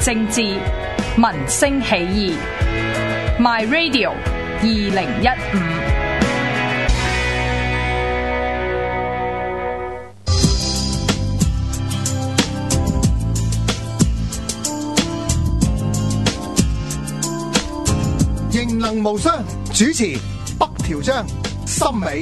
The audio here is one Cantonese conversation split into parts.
政治，民聲起義。My Radio 2015。 形能無雙，主持北條章、森美。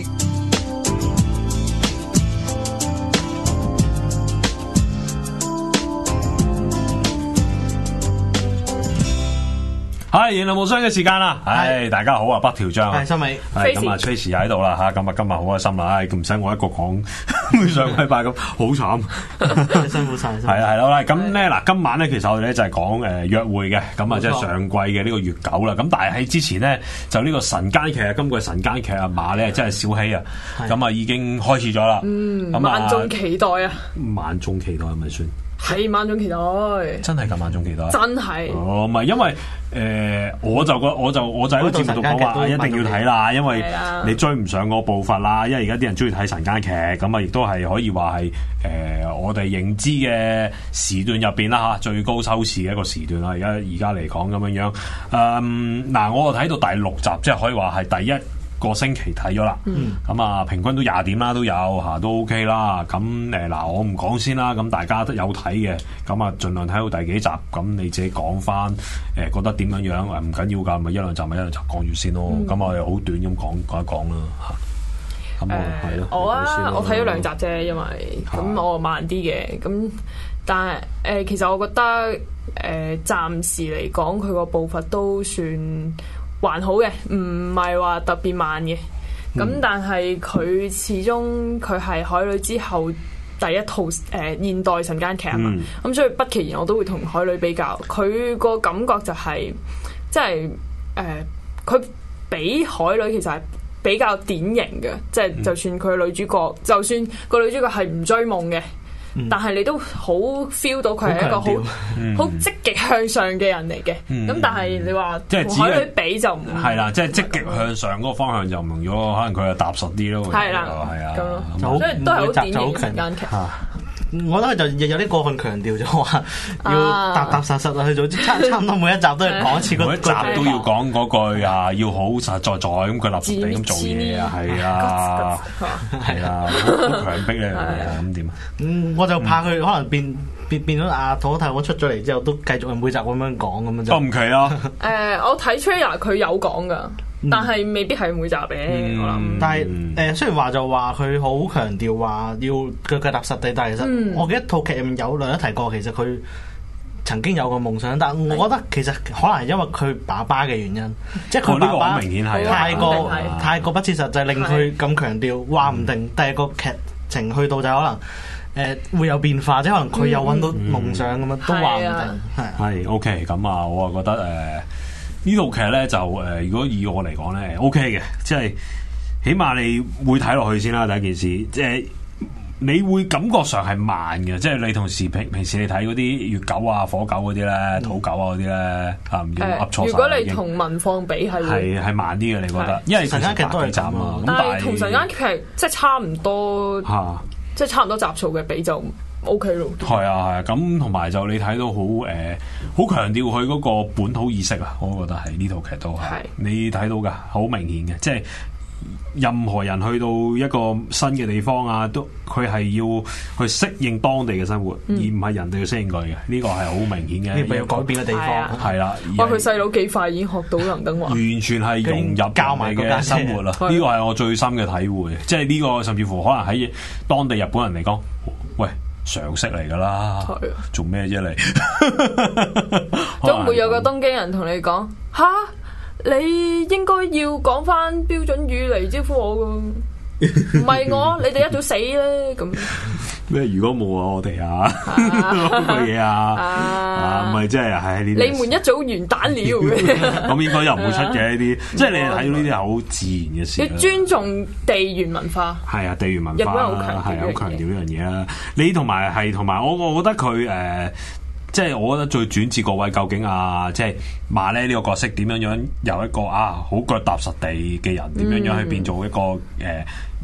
係形能無雙嘅時間啦，大家好啊，北條章啊， 係森美， 係咁啊 Tracy 又喺度啦吓，咁啊今日好開心啦，唔使我一個講，上個禮拜咁好慘， 辛苦晒， 係啦係啦，咁咧嗱，今晚咧其實我哋咧就係講約會嘅，咁啊即係上季嘅呢個月9啦，咁但係喺之前咧就呢個晨間劇啊，今季晨間劇啊馬咧真係小喜啊，咁啊已經開始咗啦，咁萬眾期待啊， 萬眾期待係咪算？ 係萬眾期待， 真係咁萬眾期待， 真係。 唔係因為我就喺個節目度講話一定要睇啦，因為你追唔上個步伐啦。因為而家啲人中意睇晨間劇，咁啊亦都係可以話係我哋認知嘅時段入邊啦嚇，最高收視嘅一個時段啦。而家嚟講咁樣樣，嗱我睇到第6集，即係可以話係第一個星期睇咗啦，咁啊平均都20點啦，都有嚇，都 OK 啦。咁嗱，我唔講先啦，咁大家都有睇嘅，咁啊盡量睇到第幾集，咁你自己講翻覺得點樣樣，唔緊要㗎，咪一兩集講住先咯。咁我哋好短咁講一講啦嚇。咁係咯， 我睇咗2集啫，因為咁我慢啲嘅，咁但係其實我覺得暫時嚟講佢個步伐都算還好嘅，唔係話特別慢嘅。咁但係佢始終佢係海女之後第一套現代晨間劇啊嘛，咁所以不其然我都會同海女比較。佢個感覺就係即係佢比海女其實係比較典型嘅，即係就算佢女主角，就算個女主角係唔追夢嘅。但係你都好 feel 到佢係一個好積極向上嘅人嚟嘅，咁但係你話同海女比就唔係啦，即係積極向上嗰個方向就唔同咗，可能佢又踏實啲咯。 係啦，係啊，所以都係好典型晨間劇。 我覺得就有啲過分強調咗話要踏踏實實去做，差唔多每一集都係講一次， 每一集都要講嗰句啊，要好實實在在咁佢立實地咁做嘢啊，係啊，係啊，好強迫咧，咁點啊？ 我就怕佢可能變咗阿土太我出咗嚟之後，都繼續係每集咁樣講咁樣就。 唔奇啊！ 我睇 trailer 佢有講噶。但係未必係每集嘅，我諗。 但係雖然話就話佢好強調話要腳踏實地，但係其實我記得套劇入面有提過，其實佢曾經有個夢想，但係我覺得其實可能係因為佢爸爸嘅原因，即係佢爸爸明顯係太過不切實際，令佢咁強調，話唔定第二個劇情去到就可能會有變化，即係可能佢又揾到夢想咁樣，都話唔定。 係 OK， 咁啊，我啊覺得呢套劇咧就如果以我嚟講咧 OK 嘅，即係起碼你會睇落去先啦。第一件事，即係你會感覺上係慢嘅，即係你同時平時你睇嗰啲月9啊、火9嗰啲咧、土9啊嗰啲咧唔要噏錯晒。 如果你同文放比係慢啲嘅，你覺得？因為晨間劇都係集啊， 但係同晨間劇即係差唔多，即係差唔多集數嘅比就。O K 咯， 係啊，咁同埋就你睇到好強調佢嗰個本土意識啊，我覺得係呢套劇都係你睇到噶，好明顯嘅，即係任何人去到一個新嘅地方啊，都佢係要去適應當地嘅生活，而唔係人哋要適應佢嘅，呢個係好明顯嘅。 呢個要改變嘅地方， 係啦。 哇！佢細佬幾快已經學到能登話， 完全係融入教埋嘅生活啦。呢個係我最深嘅體會，即係呢個甚至乎可能喺當地日本人嚟講，喂。常識嚟噶啦，做咩啫你？ 都唔會有個東京人同你講吓，你應該要講翻標準語嚟招呼我噶，唔係我，你哋一早死咧咁。 咩？如果冇我哋個嘢啊，唔係即係喺呢啲。 你們一早完蛋了嘅， 咁應該又唔會出嘅呢啲，即係你睇到呢啲係好自然嘅事。 要尊重地緣文化。 係啊，地緣文化係好強調呢樣嘢啦。你同埋我覺得佢即係我覺得最轉折個位究竟即係馬咧呢個角色點樣由一個好腳踏實地嘅人點樣去變做一個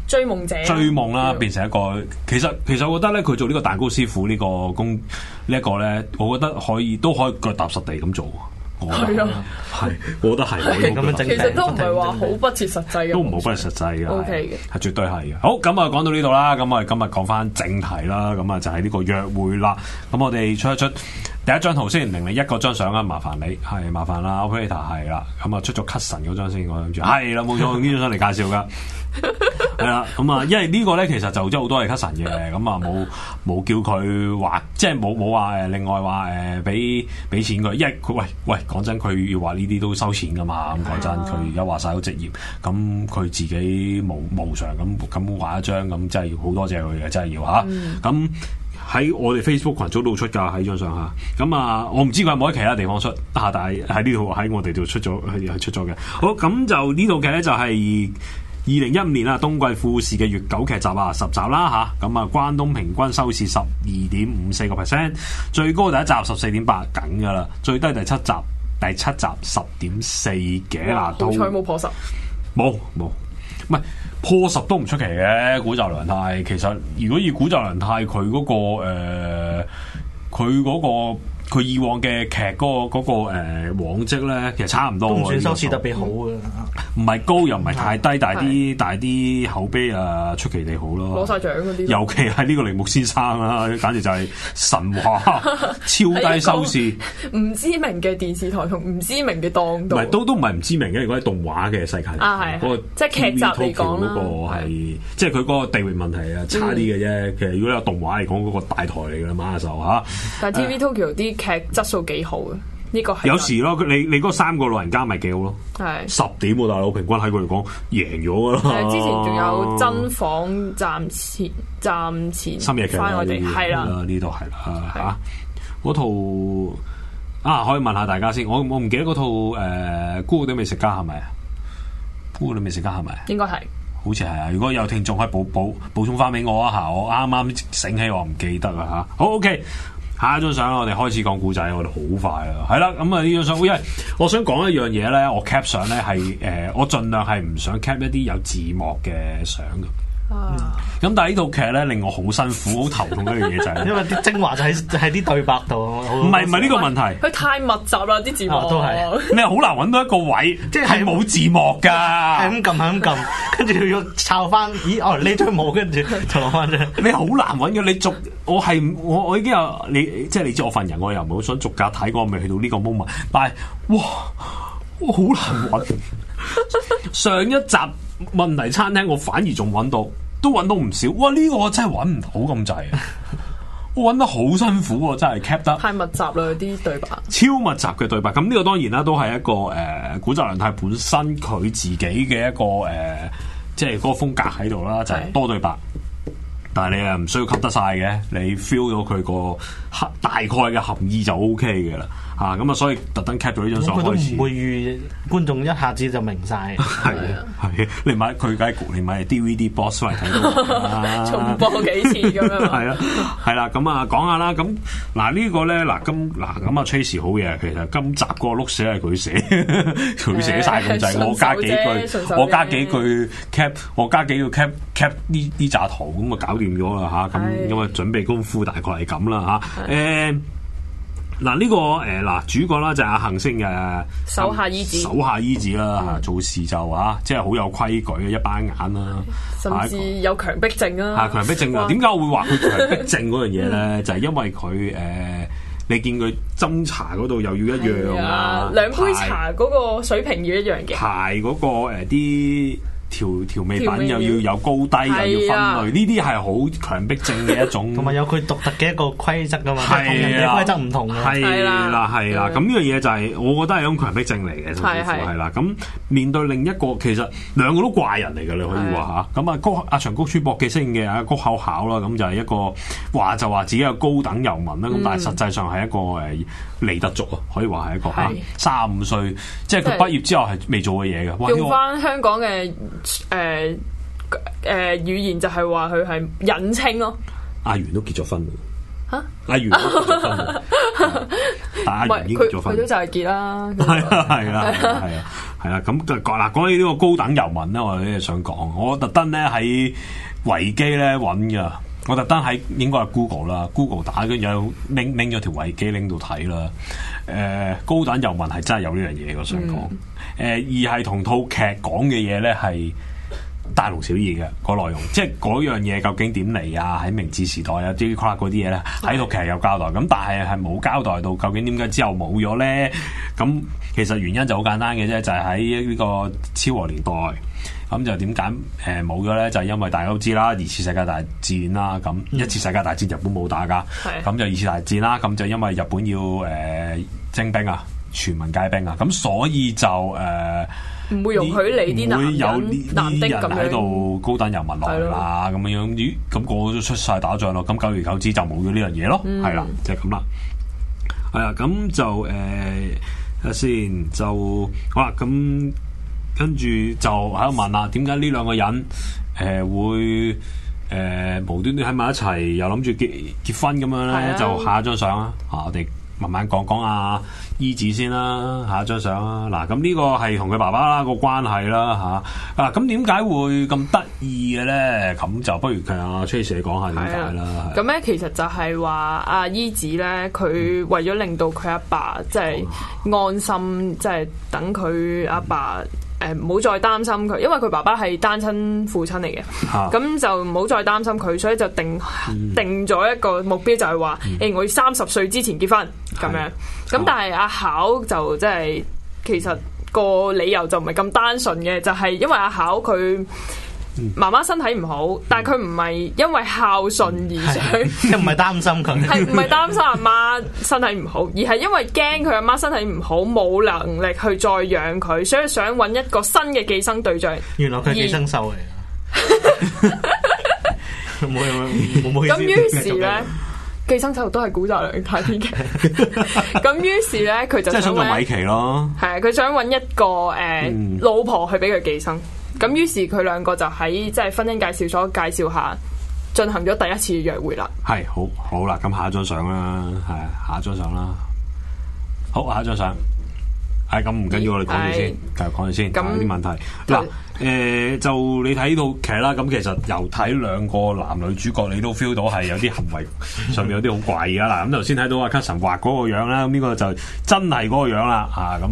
追夢者追夢啦，變成一個其實我覺得咧，佢做呢個蛋糕師傅呢個工呢一個咧，我覺得都可以腳踏實地咁做。 係啊， 係，我覺得係咁樣整。 其實都唔係話好不切實際嘅， 都唔好不切實際嘅。 OK 嘅， 係絕對係嘅。好，咁啊講到呢度啦，咁我哋今日講翻正題啦，咁啊就係呢個約會啦。咁我哋出一出第一張圖先，001嗰張相啊，麻煩你係麻煩啦 ，Operator 係啦，咁啊出咗 Cushion 嗰張先，我諗住係啦，冇錯，用呢張相嚟介紹噶。係啦，咁啊，因為呢個咧其實就即係好多係 cousin 嘅，咁啊冇叫佢話，即係冇話另外話俾錢佢，因為佢喂講真，佢要話呢啲都收錢噶嘛，咁講真，佢而家話晒好職業，咁佢自己無償咁畫一張，咁真係要好多謝佢嘅，真係要嚇，咁。喺我哋 Facebook 群組度出㗎，喺張相下，咁啊，我唔知佢有冇喺其他地方出，但係喺呢度喺我哋度出咗，係出咗嘅。好，咁就呢套劇咧就係2015年啊冬季富士嘅月9劇集啊10集啦嚇，咁啊關東平均收視12.54%，最高第一集14.8緊㗎啦，最低第七集10.4嘅啦， 好彩冇破10， 冇。唔係破10都唔出奇嘅，古澤良太其實如果以古澤良太佢嗰個佢以往嘅劇嗰個往績咧，其實差唔多。 都唔算收視特別好嘅， 唔係高又唔係太低，但係啲口碑啊出奇地好咯。 攞晒獎嗰啲。尤其係呢個鈴木先生啦，簡直就係神話，超低收視。 唔知名嘅電視台同唔知名嘅檔度。 唔係都唔係唔知名嘅，如果喺動畫嘅世界嗰個即係劇集嚟講啦。 嗰個係即係佢嗰個地域問題啊，差啲嘅啫。其實如果有動畫嚟講，嗰個大台嚟㗎啦，馬上嚇。 但係 TV Tokyo 啲劇質素幾好嘅，呢個係有時咯，你嗰3個老人家咪幾好咯， 係 10點喎大佬，平均喺佢嚟講贏咗㗎啦。 之前仲有真房暫前深夜劇翻我哋係啦， 呢度係啦嚇。嗰套可以問下大家先，我唔記得嗰套孤獨的美食家係咪啊？孤獨的美食家係咪啊？ 應該係。 好似係啊！如果有聽眾可以補充翻俾我啊嚇，我啱啱醒起我唔記得啦嚇。好 OK。下一張相我哋開始講故仔，我哋好快啦，係啦，咁啊呢張相，因為我想講一樣嘢咧，我 cap 相咧係我盡量係唔想 cap 一啲有字幕嘅相嘅。咁但係呢套劇咧令我好辛苦、好頭痛一樣嘢就係， 因為啲精華就喺啲對白度。 唔係呢個問題， 佢太密集啦啲字幕， 都係你係好難揾到一個位，即係冇字幕㗎， 係咁撳，跟住要抄翻，咦呢張冇，跟住就攞翻張。 你好難揾嘅，我已經有你，即係你知我份人，我又唔係好想逐格睇，我未去到呢個 moment， 但係哇好難揾。上一集問題餐廳我反而仲揾到，都揾到唔少。哇！呢個我真係揾唔到咁滯啊！我揾得好辛苦喎，真係 cap 得太密集啦啲對白， 超密集嘅對白。咁呢個當然啦，都係一個古澤良太本身佢自己嘅一個即係嗰個風格喺度啦，就係多對白。但係你又唔需要吸得晒嘅，你 feel 到佢個大概嘅含義就 O K 嘅啦，咁啊，所以特登 cap 咗呢張相開始。佢都唔會預觀眾一下子就明晒。 係你買佢梗係焗，你買 DVD box 嚟睇到， 重播幾次咁樣。 係啦，咁啊講下啦，咁嗱呢個咧咁啊 Tracy 好嘢，其實今集嗰個碌寫係佢寫，佢寫晒咁滯，我加幾句 cap， 我加幾個 cap 呢扎圖咁啊搞掂咗啦嚇，咁因為準備功夫大概係咁啦嚇，嗱呢個主角啦就係阿杏星嘅手下依子啦，做事就即係好有規矩嘅一班眼啦， 甚至有強迫症啊！ 強迫症啊！點解我會話佢強迫症嗰樣嘢咧？就係因為佢你見佢斟茶嗰度又要一樣啊， 兩杯茶嗰個水平要一樣嘅， 排嗰個啲調味品又要有高低，又要分類，呢啲係好強迫症嘅一種， 同埋有佢獨特嘅一個規則噶嘛，同人哋規則唔同嘅。 係啦，咁呢樣嘢就係我覺得係一種強迫症嚟嘅，係啦。咁面對另一個，其實兩個都怪人嚟嘅，你可以話嚇。咁阿長谷川博記飾演嘅阿谷口考啦，咁就係一個話自己有高等遊民啦，咁但係實際上係一個離特族啊，可以話係一個35歲，即係佢畢業之後係未做嘅嘢嘅。 用翻香港嘅語言就係話佢係隱青咯。 阿元都結咗婚啦， 嚇！ 阿元都結咗婚啦， 但阿袁已經結咗婚， 佢都就係結啦。 係啊，咁嗱講起呢個高等遊民咧，我哋想講，我特登咧喺維基咧揾㗎。我特登喺應該係 Google 啦 ，Google 打跟住拎咗條維基拎到睇啦。高等遊民係真係有呢樣嘢，我想講。而係同套劇講嘅嘢咧係大同小異嘅個內容，即係嗰樣嘢究竟點嚟啊？喺明治時代啊，啲 crack 嗰啲嘢咧喺套劇有交代，咁但係冇交代到究竟點解之後冇咗咧？咁其實原因就好簡單嘅啫，就係喺呢個昭和年代。咁就點解冇咗咧？就係因為大家都知啦，二次世界大戰啦，咁一次世界大戰日本冇打噶，咁就二次大戰啦，咁就因為日本要徵兵啊，全民皆兵啊，咁所以就唔會容許你啲男的咁樣喺度高等遊民落嚟啦，咁樣咦？咁個個都出晒打仗咯，咁久而久之就冇咗呢樣嘢咯，係啦，就係咁啦。係啊，咁就睇下先，就好啦，咁。跟住就喺度問啦，點解呢兩個人會無端端喺埋一齊，又諗住結婚咁樣咧？就下一張相啊，我哋慢慢講講阿姨子先啦，下一張相啊。嗱，咁呢個係同佢爸爸個關係啦嚇。咁點解會咁得意嘅咧？咁就不如阿 Tracy 講下點解啦。 咁咧其實就係話阿姨子咧，佢為咗令到佢阿爸即係安心，即係等佢阿爸。唔好再擔心佢，因為佢爸爸係單親父親嚟嘅，咁就唔好再擔心佢，所以就定咗一個目標，就係話我要30歲之前結婚咁樣。咁但係阿巧就即係其實個理由就唔係咁單純嘅，就係因為阿巧佢媽媽身體唔好，但係佢唔係因為孝順而想， 又唔係擔心佢， 係唔係擔心阿媽身體唔好，而係因為驚佢阿媽身體唔好，冇能力去再養佢，所以想揾一個新嘅寄生對象。 原來佢係寄生獸嚟㗎，冇咁於是咧，寄生獸都係古澤良太編劇。咁於是咧，佢就即係想做米奇咯， 係啊，佢想揾一個老婆去俾佢寄生。咁於是佢兩個就喺即係婚姻介紹所介紹下進行咗第一次約會啦。 係好啦，咁下一張相啦，係下一張相啦。好，下一張相。係咁唔緊要，我哋講住先，繼續講住先。有啲問題嗱，就你睇到劇啦，咁其實由睇兩個男女主角，你都 feel 到係有啲行為上面有啲好怪嘅啦。咁頭先睇到阿 Cuson 畫嗰個樣啦，咁呢個就真係嗰個樣啦。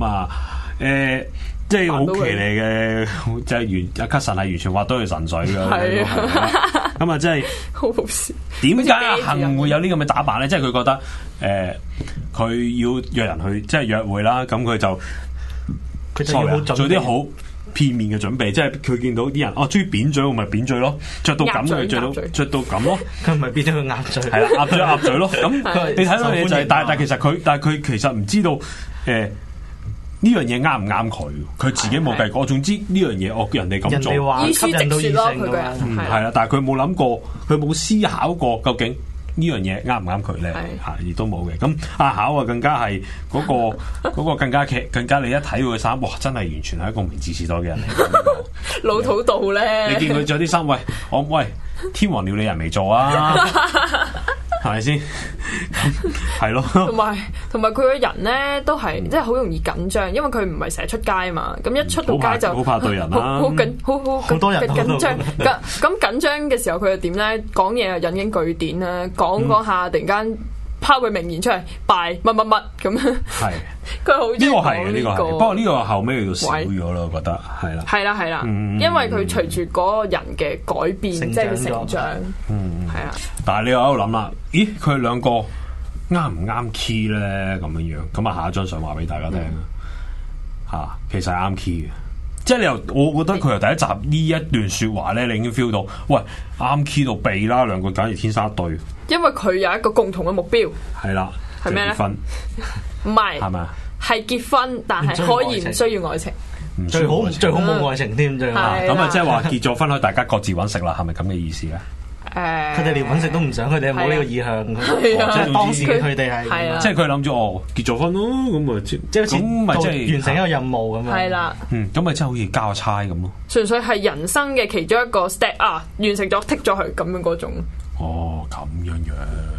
即係好騎呢嘅，即係阿 Cuson 係完全畫到佢神水嘅。咁啊，即係好好笑。 點解阿杏會有呢咁嘅打扮咧？即係佢覺得佢要約人去即係約會啦，咁佢就做啲好片面嘅準備，即係佢見到啲人中意扁嘴，我咪扁嘴咯，着到咁嘅着到咁咯， 佢咪變咗佢鴨嘴， 係啦，鴨嘴咯。咁你睇到嘢就係，但係佢其實唔知道呢樣嘢啱唔啱佢？佢自己冇計過。總之呢樣嘢，人哋咁做， 依書直說咯，佢個人係啦。但係佢冇諗過，佢冇思考過究竟呢樣嘢啱唔啱佢咧？亦都冇嘅。咁阿巧啊，更加係嗰個更加你一睇佢嘅衫，哇！真係完全係一個明治時代嘅人嚟。 老土到咧， 你見佢着啲衫，喂天皇料理人未做啊？係咪先？係咯。 同埋佢個人咧都係即係好容易緊張，因為佢唔係成日出街啊嘛。咁一出到街就好怕對人啦， 好多人緊張。咁緊張嘅時候，佢又點咧？講嘢又引經據典啦，講下突然間拋句名言出嚟，拜乜乜乜咁樣。係佢好呢個係呢個，不過呢個後尾就少咗咯，我覺得係啦。 係啦，因為佢隨住嗰個人嘅改變，即係佢成長。係啊。 但係你又喺度諗啦，咦？佢哋兩個啱唔啱 key 咧？咁樣咁啊，下一張相話俾大家聽其實係啱 key 嘅。即係我覺得佢由第一集呢一段說話咧，你已經 feel 到，喂，啱 key 到痹啦，兩個簡直天生一對。 因為佢有一個共同嘅目標。係啦，係咩咧？結婚唔係，係咪？係結婚，但係可以唔需要愛情。 最好冇愛情添，最好。 咁啊，即係話結咗婚可以大家各自揾食啦，係咪咁嘅意思咧？ 佢哋連揾食都唔想，佢哋冇呢個意向。即係當時佢哋係， 即係佢諗住結咗婚咯，咁啊，即係好似完成一個任務咁樣。 係啦， 咁咪真係好似交差咁咯。 純粹係人生嘅其中一個 step 完成咗剔咗佢咁樣嗰種。 咁樣。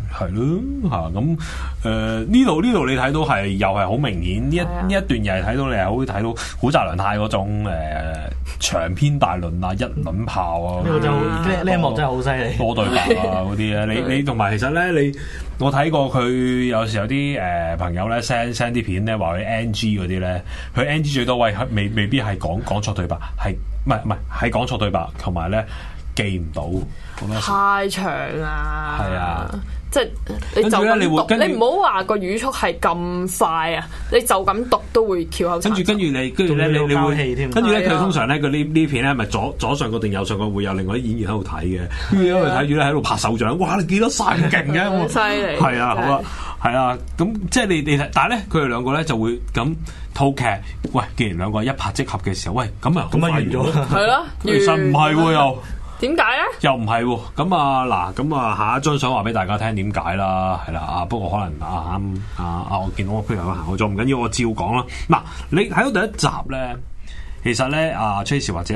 係咯嚇咁呢度你睇到係又係好明顯呢一段又係睇到你係好睇到古澤良太嗰種長篇大論啊一輪炮啊呢一幕真係好犀利多對白啊嗰啲咧你同埋其實咧我睇過佢有時有啲朋友咧 send 啲片咧話佢 NG 嗰啲咧佢 NG 最多位未必係講錯對白係唔係講錯對白同埋咧記唔到太長啦係啊。 即係你就咁讀，你唔好話個語速係咁快啊！你就咁讀都會翹口。跟住咧，你會跟住咧，佢通常咧，佢呢片咧，咪左上角定右上角會有另外啲演員喺度睇嘅，因為睇住咧喺度拍手掌，哇！你記得晒咁勁嘅， 好犀利。 係啊，好啦，係啊，咁即係你睇，但係咧，佢哋兩個咧就會咁套劇，喂，既然兩個一拍即合嘅時候，喂，咁啊完咗， 係咯， 其實唔係喎又。 點解咧？ 又唔係喎，咁啊嗱，咁啊下一張相話俾大家聽點解啦，係啦不過可能我見到我譬如有行過咗，唔緊要，我照講啦。嗱，你睇到第一集咧，其實咧Tracy 或者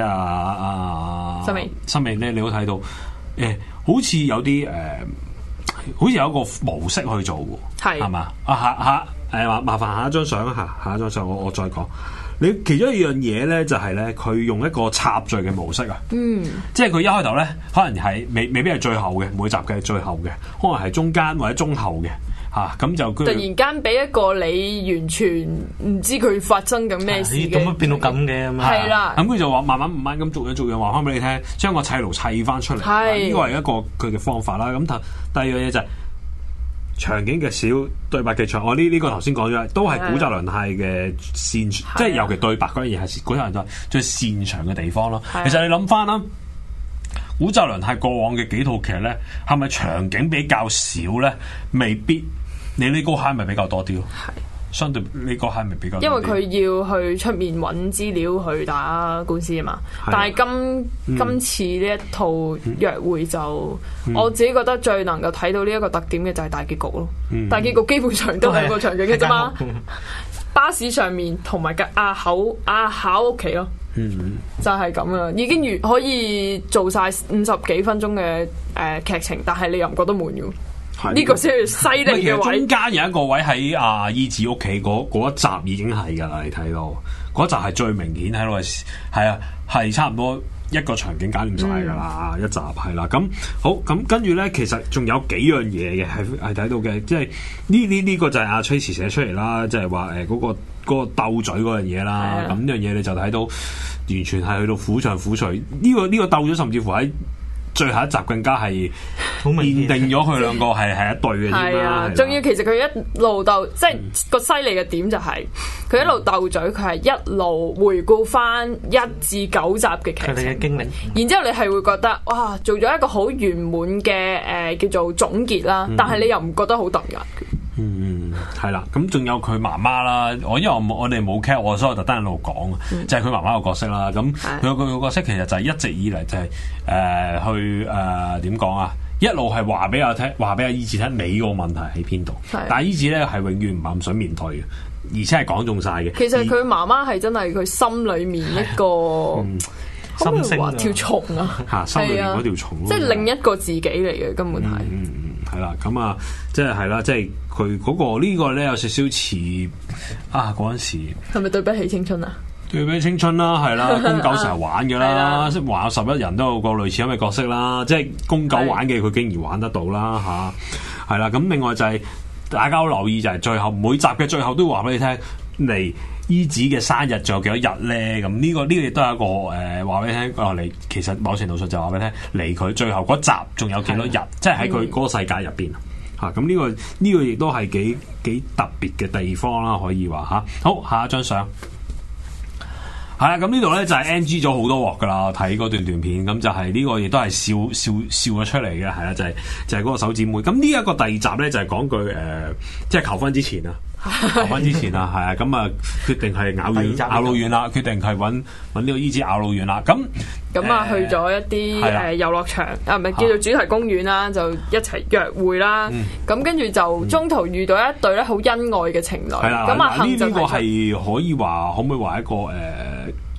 新美咧，你都睇到好似有啲好似有一個模式去做喎，係嘛？麻煩下一張相下一張相我再講。你其中一樣嘢咧，就係咧，佢用一個插敘嘅模式啊，即係佢一開頭咧，可能係未必係最後嘅，每集嘅最後嘅，可能係中間或者中後嘅嚇，咁就突然間俾一個你完全唔知佢發生緊咩事嘅， 咁樣變到咁嘅咁係啦， 咁佢就話慢慢咁逐樣話翻俾你聽，將個砌圖砌翻出嚟，呢個係一個佢嘅方法啦。咁第二樣嘢就係場景嘅小對白嘅長，我呢個頭先講咗，都係古澤良太嘅擅，即係尤其對白嗰樣嘢係古澤良太最擅長嘅地方咯。其實你諗翻啦，古澤良太過往嘅幾套劇咧，係咪場景比較少咧？未必，你呢個係咪比較多啲咯？相對呢個係咪比較多啲？ 因為佢要去出面揾資料去打官司啊嘛。但係今次呢一套約會就，我自己覺得最能夠睇到呢一個特點嘅就係大結局咯。大結局基本上都係個場景嘅啫嘛。巴士上面同埋阿考屋企咯。就係咁啊，已經可以做晒50幾分鐘嘅劇情，但係你又唔覺得悶嘅。呢個先係犀利嘅位。中間有一個位喺伊子屋企嗰一集已經係㗎啦，你睇到嗰集係最明顯喺度係差唔多一個場景搞掂晒㗎啦，一集係啦。咁好咁跟住咧，其實仲有幾樣嘢嘅係睇到嘅，即係呢個就係阿 Tracy 寫出嚟啦，即係話嗰個鬥嘴嗰樣嘢啦。咁呢樣嘢你就睇到完全係去到苦唱苦隨。呢個鬥嘴甚至乎喺最後一集更加係奠定咗佢兩個係一對嘅添啦。係啊， 仲要其實佢一路鬥，即係個犀利嘅點就係佢一路鬥嘴，佢係一路回顧翻1至9集嘅劇情佢哋嘅經歷， 然之後你係會覺得哇，做咗一個好圓滿嘅叫做總結啦。但係你又唔覺得好突然。 係啦，咁仲有佢媽媽啦。因為我哋冇 care， 所以我特登喺度講，就係佢媽媽個角色啦。咁佢個角色其實就係一直以嚟就係去點講啊？一路係話俾阿伊子聽你個問題喺邊度，但係伊子咧係永遠唔係咁想面對嘅，而且係講中晒嘅。 其實佢媽媽係真係佢心裏面一個心聲條蟲啊， 心裏面嗰條蟲， 即係另一個自己嚟嘅，根本係。 係啦，咁啊，即係啦，即係佢嗰個呢個咧有少少似嗰陣時係咪對不起青春啊？ 對不起青春啦，係啦，宮九成日玩嘅啦，話11人都有個類似咁嘅角色啦，即係宮九玩嘅佢竟然玩得到啦嚇，係啦，咁另外就係大家好留意就係最後每集嘅最後都會話俾你聽嚟伊子嘅生日仲有幾多日咧？咁呢個亦都係一個話俾你聽嚟，其實某程度上就話俾你聽嚟佢最後嗰集仲有幾多日，即係喺佢嗰個世界入邊嚇。咁呢個亦都係幾特別嘅地方啦，可以話嚇。好，下一張相。係啦，咁呢度咧就係 NG 咗好多鑊噶啦，睇嗰段片，咁就係呢個亦都係笑咗出嚟嘅，係啦，就係嗰個手指妹。咁呢一個第二集咧就係講句即係求婚之前啊，係啊，咁啊決定係咬老軟啦，決定係揾呢個伊子咬老軟啦，咁啊去咗一啲遊樂場唔係叫做主題公園啦，就一齊約會啦。咁跟住就中途遇到一對咧好恩愛嘅情侶。 係啦，咁呢個係可以話可唔可以話一個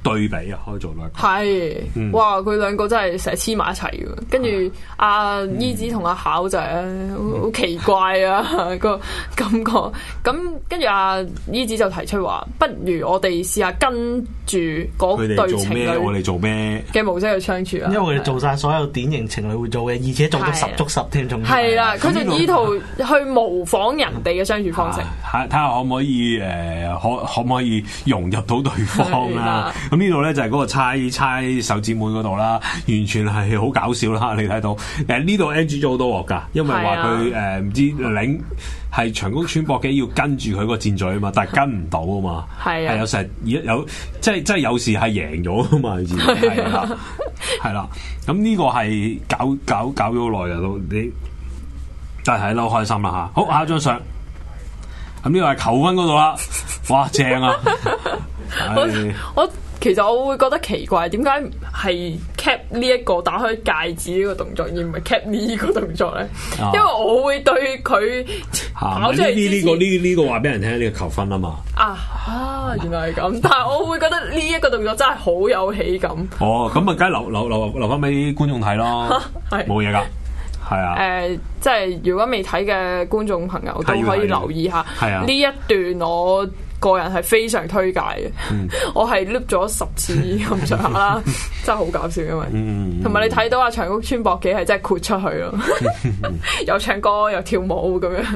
對比啊，可以做到一個係，哇！佢兩個真係成日黐埋一齊嘅，跟住阿姨子同阿巧就係好奇怪啊個感覺。咁跟住阿姨子就提出話，不如我哋試下跟住嗰對情侶， 我哋做咩嘅模式去相處啊？ 因為佢哋做晒所有典型情侶會做嘅，而且做到十足十添，仲係啦，佢就意圖去模仿人哋嘅相處方式， 睇下可唔可以可唔可以融入到對方啦？咁呢度咧就係嗰個猜手指妹嗰度啦，完全係好搞笑啦！你睇到呢度 NG 咗好多鑊㗎，因為話佢唔知領係長谷川博己要跟住佢個箭嘴啊嘛，但係跟唔到啊嘛，係有時有即係有時係贏咗啊嘛，係啦，咁呢個係搞咗好耐啊都你，但係都開心啦嚇！好，下一張相，咁呢個係求婚嗰度啦，哇正啊！ 我其實我會覺得奇怪，點解係 cap 呢一個打開戒指呢個動作，而唔係 cap 呢個動作咧？因為我會對佢跑出嚟呢個話俾人聽，呢個求婚啊嘛。 原來係咁，但係我會覺得呢一個動作真係好有喜感。 咁啊，梗係留翻俾觀眾睇咯，冇嘢噶。係啊， 即係如果未睇嘅觀眾朋友都可以留意下呢一段，我個人係非常推介嘅。我係 loop 咗10次咁上下啦，真係好搞笑，因為同埋你睇到阿長谷川博己係真係豁出去咯，又唱歌又跳舞咁樣，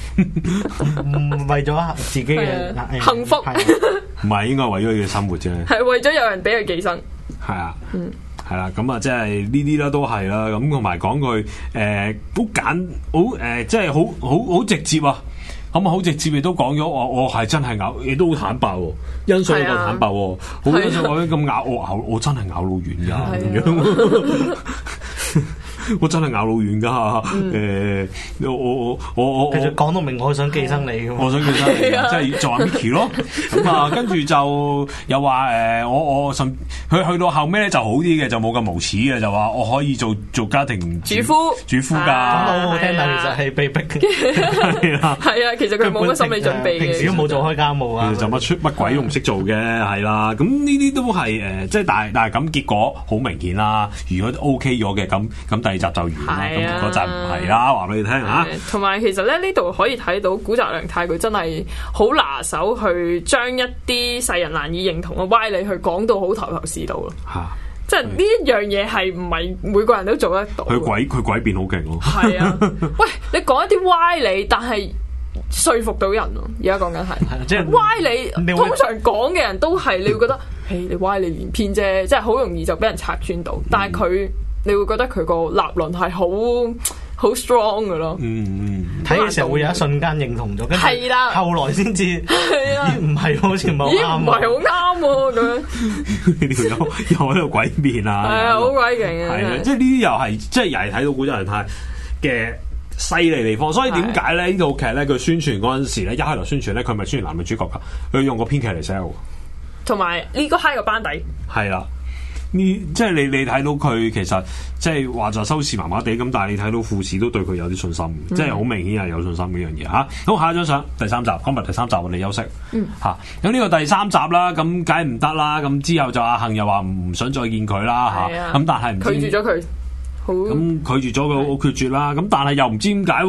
為咗自己嘅幸福， 唔係應該為咗佢嘅生活啫，係為咗有人俾佢寄生， 係啊，係啦，咁啊，即係呢啲啦，都係啦，咁同埋講句即係好直接啊！咁啊，好直接亦都講咗，我係真係咬，亦都好坦白喎，欣賞個坦白喎，好欣賞我咁咬，我真係咬到軟㗎咁樣。我真係咬到遠㗎，我其實講到明，我想寄生你㗎嘛， 我想寄生你，即係就話 Micky 咯。咁啊，跟住就又話我甚去到後尾咧就好啲嘅，就冇咁無恥嘅，就話我可以做家庭主夫㗎。咁好好聽，但其實係被逼嘅。 係啊，其實佢冇乜心理準備嘅， 平時都冇做開家務啊， 就乜鬼都唔識做嘅，係啦。咁呢啲都係即係但係咁結果好明顯啦。如果 OK 咗嘅，咁第二集就完啦。咁嗰集唔係啦，話俾你聽嚇。同埋其實咧呢度可以睇到古澤良太佢真係好拿手去將一啲世人難以認同嘅歪理去講到好頭頭是道咯。即係呢一樣嘢係唔係每個人都做得到？佢詭辯好勁咯。係啊，喂，你講一啲歪理，但係說服到人咯。而家講緊係，即係歪理通常講嘅人都係你會覺得，你歪理連篇啫，即係好容易就俾人拆穿到。但係佢，你會覺得佢個立論係好 strong 嘅咯。 睇嘅時候會有一瞬間認同咗，跟住後來先至，唔係好似冇啱， 唔係好啱喎咁樣。 又喺度詭辯啊！ 係啊，好鬼勁啊！ 係啊，即係呢啲又係，即係又係睇到古澤良太嘅犀利地方。所以點解咧呢套劇咧佢宣傳嗰陣時咧，一開頭宣傳咧佢咪宣傳男女主角噶，佢用個編劇嚟 sell， 同埋呢個 high 個班底係啦。即係你睇到佢其實即係話就收視麻麻地咁，但係你睇到富士都對佢有啲信心，即係好明顯係有信心呢樣嘢嚇。好，下一張相，第三集，今日第三集我哋休息嚇。咁呢個第三集啦，咁梗係唔得啦。咁之後就阿幸又話唔想再見佢啦嚇。咁但係拒絕咗佢， 咁拒絕咗佢好決絕啦。咁但係又唔知點解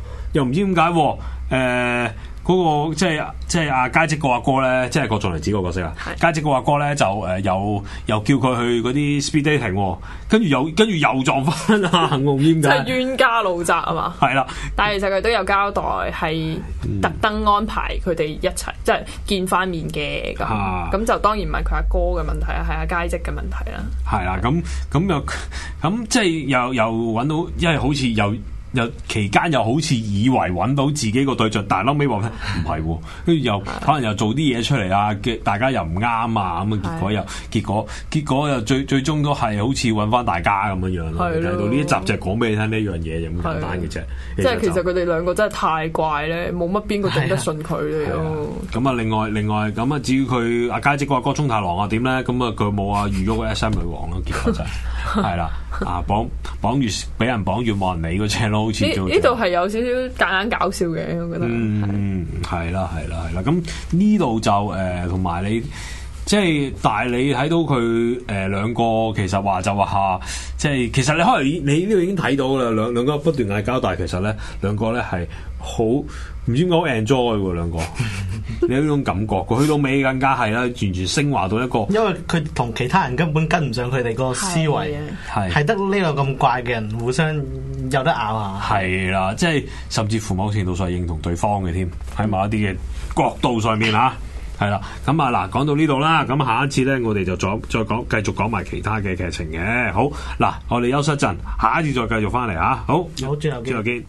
嗰個即係阿佳織個阿哥咧，即係國仲嚟子個角色啊。佳織個阿哥咧就又叫佢去嗰啲 speed dating， 跟住又撞翻啊！幸唔知點解？ 即係冤家路窄啊嘛。 係啦， 但係其實佢都有交代，係特登安排佢哋一齊即係見翻面嘅咁。咁就當然唔係佢阿哥嘅問題啦，係阿佳織嘅問題啦。係啦， 咁即係又揾到，因為好似又期間又好似以為揾到自己個對象，但係後尾話唔係喎，跟住又可能又做啲嘢出嚟啊，大家又唔啱啊，咁啊結果又最終都係好似揾翻大家咁樣樣咯。睇到呢一集就係講俾你聽呢樣嘢，就咁簡單嘅啫。 即係其實佢哋兩個真係太怪咧，冇乜邊個頂得順佢哋咯。咁啊， 另外咁啊，至於佢阿佳織個阿哥沖太郎啊點咧，咁啊佢冇啊遇咗個 SM 女王咯，結果就係啦綁越俾人綁越冇人理嗰隻咯。好似呢度係有少少夾硬搞笑嘅，我覺得。 係啦。咁呢度就同埋你即係但係你睇到佢兩個其實話就話下，即係其實你可能你呢度已經睇到啦，兩個不斷嗌交，但係其實咧兩個咧係好唔知點解好 enjoy 喎兩個，你有呢種感覺，佢去到尾更加係啦，完全升華到一個， 因為佢同其他人根本跟唔上佢哋個思維，係得呢個咁怪嘅人互相有得拗下， 係啦，即係甚至乎某程度上認同對方嘅添，喺某一啲嘅角度上面嚇。係啦，咁啊嗱，講到呢度啦，咁下一次咧，我哋就再講，繼續講埋其他嘅劇情嘅。好，嗱，我哋休息一陣，下一次再繼續翻嚟嚇。好， 轉頭見。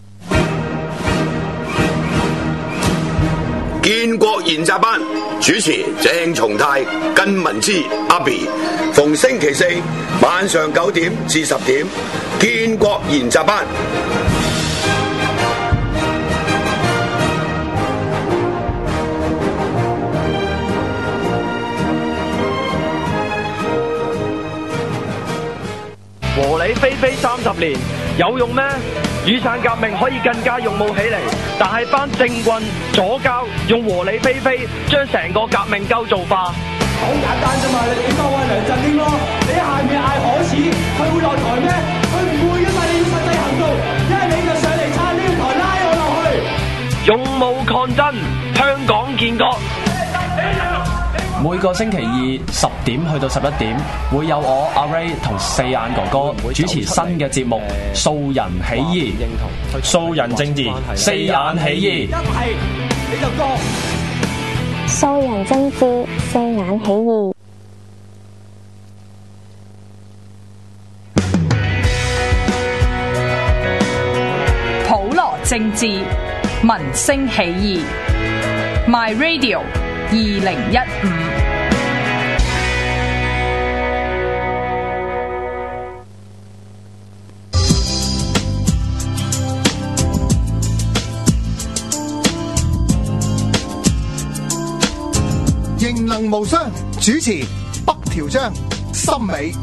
建國研習班主持鄭松泰、根文之、阿 B， 逢星期四晚上9點至10點，建國研習班。 和理非非30年有用咩？雨傘革命可以更加勇武起嚟，但係班政棍左膠用和理非非將成個革命構造化。 好簡單啫嘛，你點鬥啊梁振英咯？你喺下面嗌可恥，佢會落台咩？佢唔會噶嘛，你要實際行動，一係你就上嚟撐呢個台拉我落去。 勇武抗爭，香港建國。 每個星期二10點去到11點，會有我阿 Ray 同四眼哥哥主持新嘅節目《素人起義》，素人政治，四眼起義。 一係你就過。 素人政治，四眼起義。 普羅政治，民聲起義。My Radio 2015。 形能無雙，主持北條章、森美。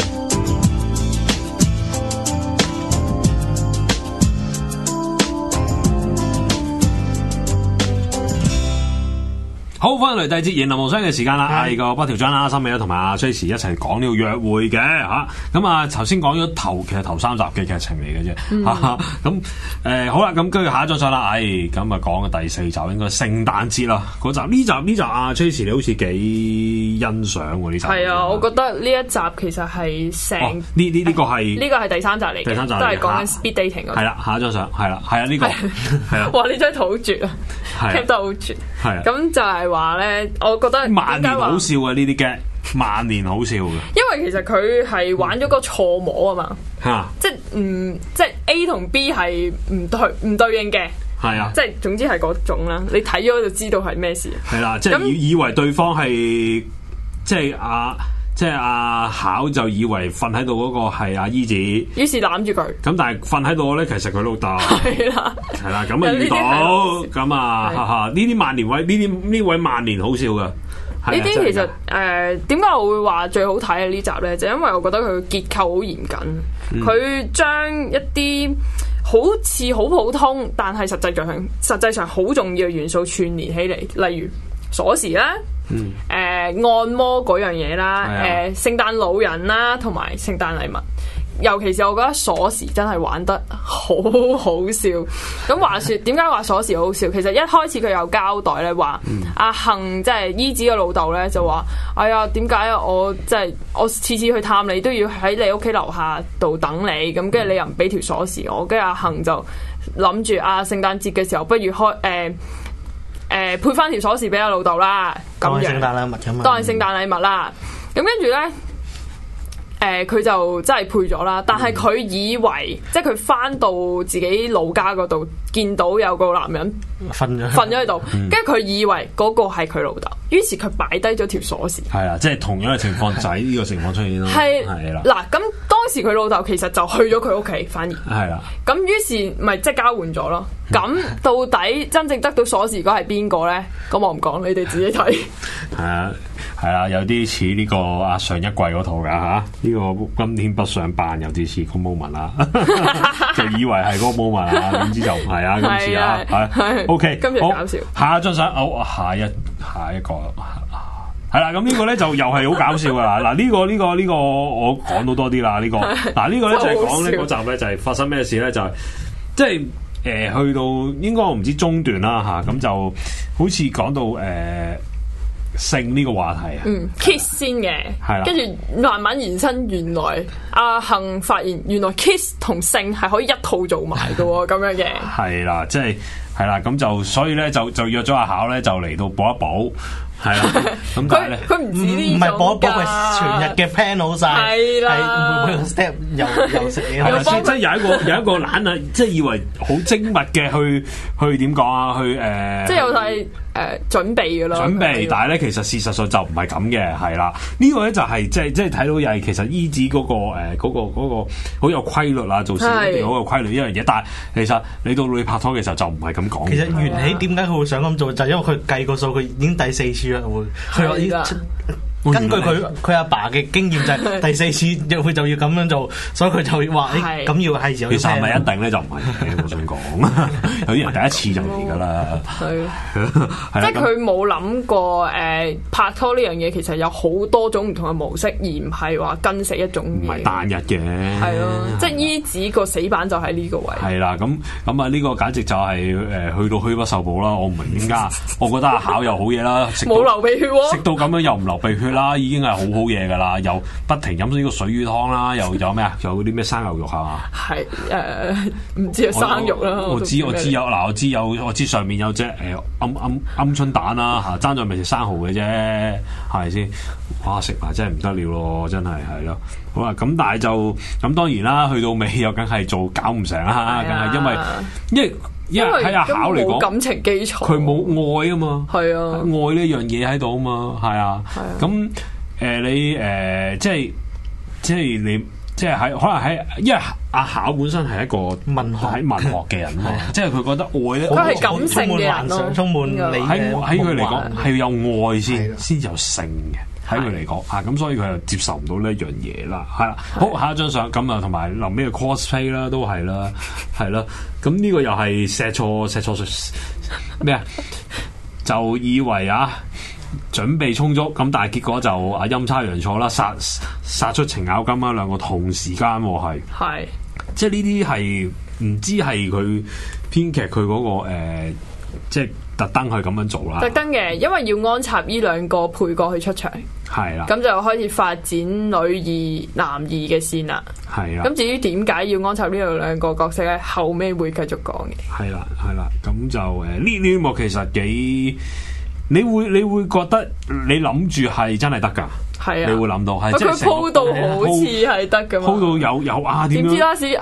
好，翻嚟第二節言林無雙嘅時間啦，係個北條章啦、森美啦同埋阿 Tracy 一齊講呢個約會嘅嚇。咁啊，頭先講咗其實頭3集嘅劇情嚟嘅啫嚇。咁好啦，咁跟住下一張相啦。咁啊講嘅第4集應該聖誕節啦嗰集。呢集阿 Tracy 你好似幾欣賞喎呢集。係啊，我覺得呢一集其實係成呢個係呢個係第3集嚟嘅， 第3集都係講緊 speed dating 嗰個。 係啦，下一張相係啦，係啊呢個係啊。 哇！呢張圖好絕啊 ，keep 得好絕。係咁就係話咧，我覺得萬年好笑啊！呢啲嘅萬年好笑嘅， 因為其實佢係玩咗個錯摸啊嘛，即係 A 同 B 係唔對應嘅，係啊，即係總之係嗰種啦。你睇咗就知道係咩事。係啦， 即係以為對方係即係阿巧就以為瞓喺度嗰個係阿姨子， 於是攬住佢。咁但係瞓喺度咧，其實佢老豆。係啦，係啦，咁啊遇到咁啊，呢啲萬年位呢位萬年好笑噶。 呢啲其實點解我會話最好睇嘅呢集咧？就因為我覺得佢結構好嚴謹，佢將一啲好似好普通，但係實際上好重要嘅元素串聯起嚟，例如鎖匙啦。按摩嗰樣嘢啦，聖誕老人啦，同埋聖誕禮物，尤其是我覺得鎖匙真係玩得好好笑。咁話說，點解話鎖匙好笑？其實一開始佢有交代咧，話阿幸即係姨子嘅老豆咧就話：哎呀，點解我次次去探你都要喺你屋企樓下度等你？咁跟住你又唔俾條鎖匙我，跟住阿幸就諗住聖誕節嘅時候，不如配翻條鎖匙俾阿老豆啦，咁樣當係聖誕禮物啦。咁跟住咧，佢就真係配咗啦。但係佢以為，即係佢翻到自己老家嗰度，見到有個男人瞓咗喺度，跟住佢以為嗰個係佢老豆，於是佢擺低咗條鎖匙。 係啦，即係同樣嘅情況就喺呢個情況出現咯。係啦， 嗱，咁當時佢老豆其實就去咗佢屋企，反而係啦。 咁於是咪即係交換咗咯。咁到底真正得到鎖匙嗰係邊個咧？咁我唔講，你哋自己睇。 係啊，有啲似呢個上一季嗰套噶吓，呢個今天不上班有啲似個 moment 啦，就以為係嗰個 moment 啊，點知就唔係啊，今次啊，係 OK， 今日搞笑。 下一張相，好，下一個係啦，咁呢個咧就又係好搞笑噶啦。嗱，呢個我講到多啲啦。呢個嗱呢個咧就係講呢嗰集咧就係發生咩事咧，就係即係去到應該我唔知中段啦嚇，咁就好似講到性呢個話題啊 ，kiss 先嘅， 係啦， 跟住慢慢延伸，原來阿幸發現原來 kiss 同性係可以一套做埋嘅喎，咁樣嘅。係啦，即係係啦，咁就所以咧就約咗阿考咧就嚟到補一補。係啦，咁但係咧， 佢唔止呢種㗎， 唔係補佢全日嘅 plan 好晒，係啦，每個 step 又食嘢， 係啦，即係有一個懶啊，即係以為好精密嘅去點講啊，去即係有晒準備㗎咯， 準備，但係咧其實事實上就唔係咁嘅，係啦，呢個咧就係即係睇到又係其實醫子嗰個好有規律啊，做事一定好有規律一樣嘢，但係其實你到你拍拖嘅時候就唔係咁講。 其實緣起點解佢會想咁做，就係因為佢計個數，佢已經第4次。根據佢阿爸嘅經驗就係第4次佢就要咁樣做，所以佢就話咁要係時候。 其實係咪一定咧就唔係嘅，我想講有啲人第一次就嚟㗎啦。 即係佢冇諗過拍拖呢樣嘢其實有好多種唔同嘅模式，而唔係話跟死一種嘢。唔係單日嘅。 係咯，即係醫子個死板就喺呢個位。 係啦，咁啊呢個簡直就係去到虛不受補啦！我唔明點解，我覺得阿考又好嘢啦， 冇流鼻血喎， 食到咁樣又唔流鼻血啦，已經係好好嘢噶啦，又不停飲呢個水魚湯啦，又有咩啊？有啲咩生牛肉係嘛？係唔知啊，生肉啦。 我知有嗱，我知上面有隻鵪鶉蛋啦嚇，爭在未食生蠔嘅啫，係咪先？哇！食埋真係唔得了咯，真係係咯。好啦，咁但係就咁當然啦，去到尾又梗係做搞唔成啦，梗係因為喺阿考嚟講， 感情基礎， 佢冇愛啊嘛， 係啊， 愛呢樣嘢喺度啊嘛，係啊，咁你即係你即係喺可能喺，因為阿考本身係一個文學嘅人嘛，即係佢覺得愛咧， 佢係感性嘅人咯， 充滿喺佢嚟講係要有愛先有性嘅。喺佢嚟講咁所以佢又接受唔到呢一樣嘢啦，係啦。好，下一張相咁啊，同埋臨尾嘅 cosplay 啦，都係啦，係啦。咁呢個又係錫錯咩啊？就以為準備充足，咁但係結果就陰差陽錯啦，殺出程咬金啦，兩個同時間係，即係呢啲係唔知係佢編劇佢嗰個即係特登去咁樣做啦， 特登嘅，因為要安插呢兩個配角去出場， 係啦， 咁就開始發展女二男二嘅線啦，係啦。咁至於點解要安插呢兩個角色咧，後尾會繼續講嘅。係啦， 咁就呢幕其實幾，你會覺得你諗住係真係得㗎，係啊，你會諗到係， 佢鋪到好似係得㗎嘛， 鋪到有點知啦時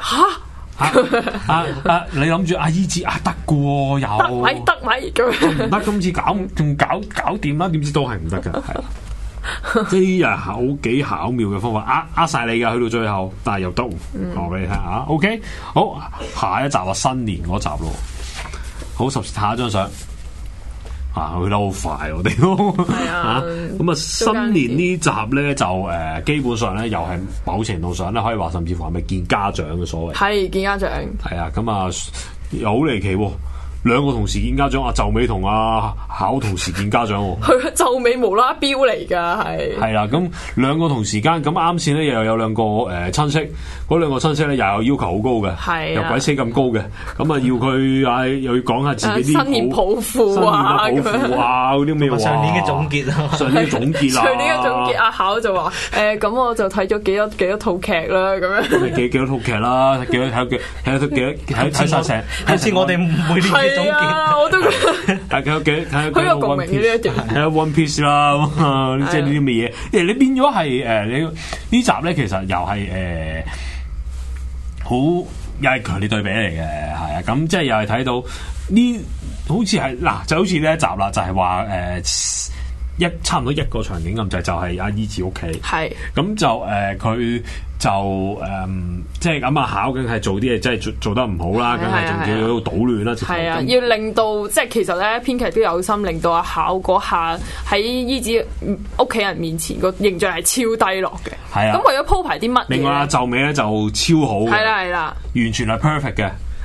你諗住阿姨子得嘅喎，有得咪咁唔得？今次仲搞掂啦，點知都係唔得㗎，係即係啲幾巧妙嘅方法，呃晒你㗎，去到最後，但係又得，講俾你聽嚇。OK， 好，下一集新年嗰集咯，好，下一張相。去得好快，我哋都咁新年呢集咧就基本上咧又係某程度上咧可以話甚至乎係咪見家長嘅所謂，係見家長，係啊，咁又好離奇喎。兩個同時見家長，阿皺眉同阿考同時見家長喎。佢皺眉無啦啦標嚟㗎，係啦。咁兩個同時間，咁啱先咧又有兩個親戚，嗰兩個親戚咧又有要求好高嘅，又鬼死咁高嘅。咁要佢又要講下自己啲新年抱負啊，嗰啲咩話？上年嘅總結啊，上年嘅總結阿考就話咁我就睇咗幾多套劇啦，咁樣幾多套劇啦，睇晒成，好似我哋每年。係啊，我都大家睇好有共鳴嘅呢一段，睇下 One Piece 啦，即係呢啲咩嘢？你變咗係你呢集咧，其實又係好又係強烈對比嚟嘅，係啊，咁即係又係睇到呢，好似係嗱，就好似呢一集啦，就係話差唔多一個場景咁就係阿姨子屋企，係咁就佢。就即係咁考梗係做啲嘢，真係做得唔好啦，梗係仲叫搗亂啦。係啊，要令到即係其實咧，編劇都有心令到阿考嗰下喺姨子屋企人面前個形象係超低落嘅。係啊，咁為咗鋪排啲乜嘢？另外阿皺眉咧就超好，係啦，完全係 perfect 嘅。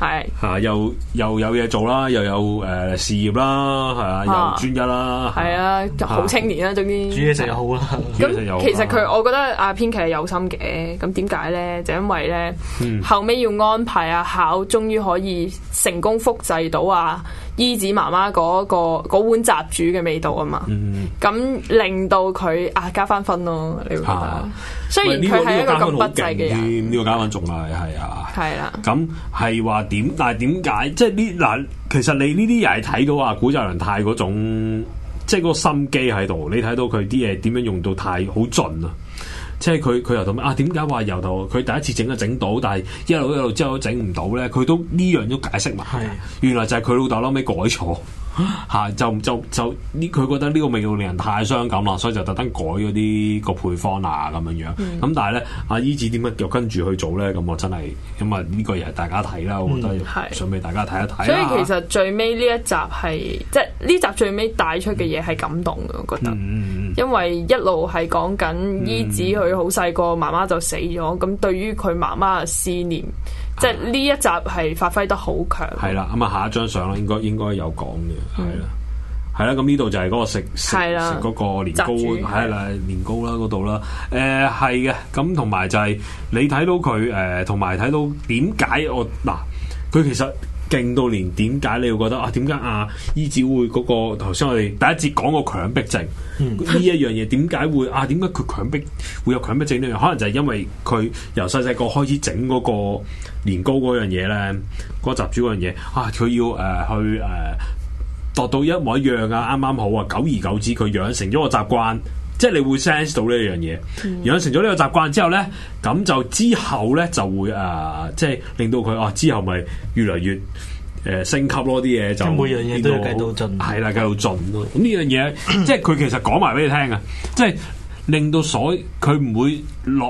係嚇又有嘢做啦，又有事業啦，係啊，又專一啦， 係啊，就好青年啦，總之煮嘢食又好啦。 咁其實我覺得阿編劇係有心嘅，咁點解咧？就因為咧後尾要安排阿巧，終於可以成功複製到依子媽媽嗰碗雜煮嘅味道啊嘛，咁令到佢加翻分咯，你會覺得。雖然佢係一個咁不濟嘅人， 呢個加分仲係啊， 係啦。 咁係話點？但係點解？即係呢嗱，其實你呢啲又係睇到古澤良太嗰種，即係嗰個心機喺度。你睇到佢啲嘢點樣用到太好盡啊！即係佢由頭點解話由頭佢第一次整就整到，但係一路之後都整唔到咧？佢都呢樣都解釋埋。原來就係佢老豆後尾改錯。就呢，佢覺得呢個味道令人太傷感啦，所以就特登改嗰啲個配方咁樣樣。咁但係咧，阿依子點解又跟住去做咧？咁我真係咁啊！呢個又係大家睇啦，我覺得想俾大家睇一睇。 所以其實最尾呢一集係即係呢集最尾帶出嘅嘢係感動嘅，我覺得。因為一路係講緊依子佢好細個，媽媽就死咗，咁對於佢媽媽嘅思念。即係呢一集係發揮得好強。係啦，咁下一張相啦，應該有講嘅，係啦，咁呢度就係嗰個食嗰個年糕，係啦，年糕啦嗰度啦，係嘅，咁同埋就係你睇到佢同埋睇到點解佢其實勁到連點解你會覺得點解依子會嗰個頭先我哋第一節講個強迫症呢一樣嘢，點解會點解佢強迫會有強迫症呢樣？可能就係因為佢由細個開始整嗰個年糕嗰樣嘢咧，嗰雜煮嗰樣嘢佢要去度到一模一樣啱啱好久而久之佢養成咗個習慣，即係你會 sense 到呢一樣嘢，養成咗呢個習慣之後咧，咁就之後咧就會即係令到佢之後咪越嚟越升級咯，啲嘢就每樣嘢都要計到盡，係啦，計到盡咯。咁呢樣嘢即係佢其實講埋俾你聽嘅，即係令到佢唔會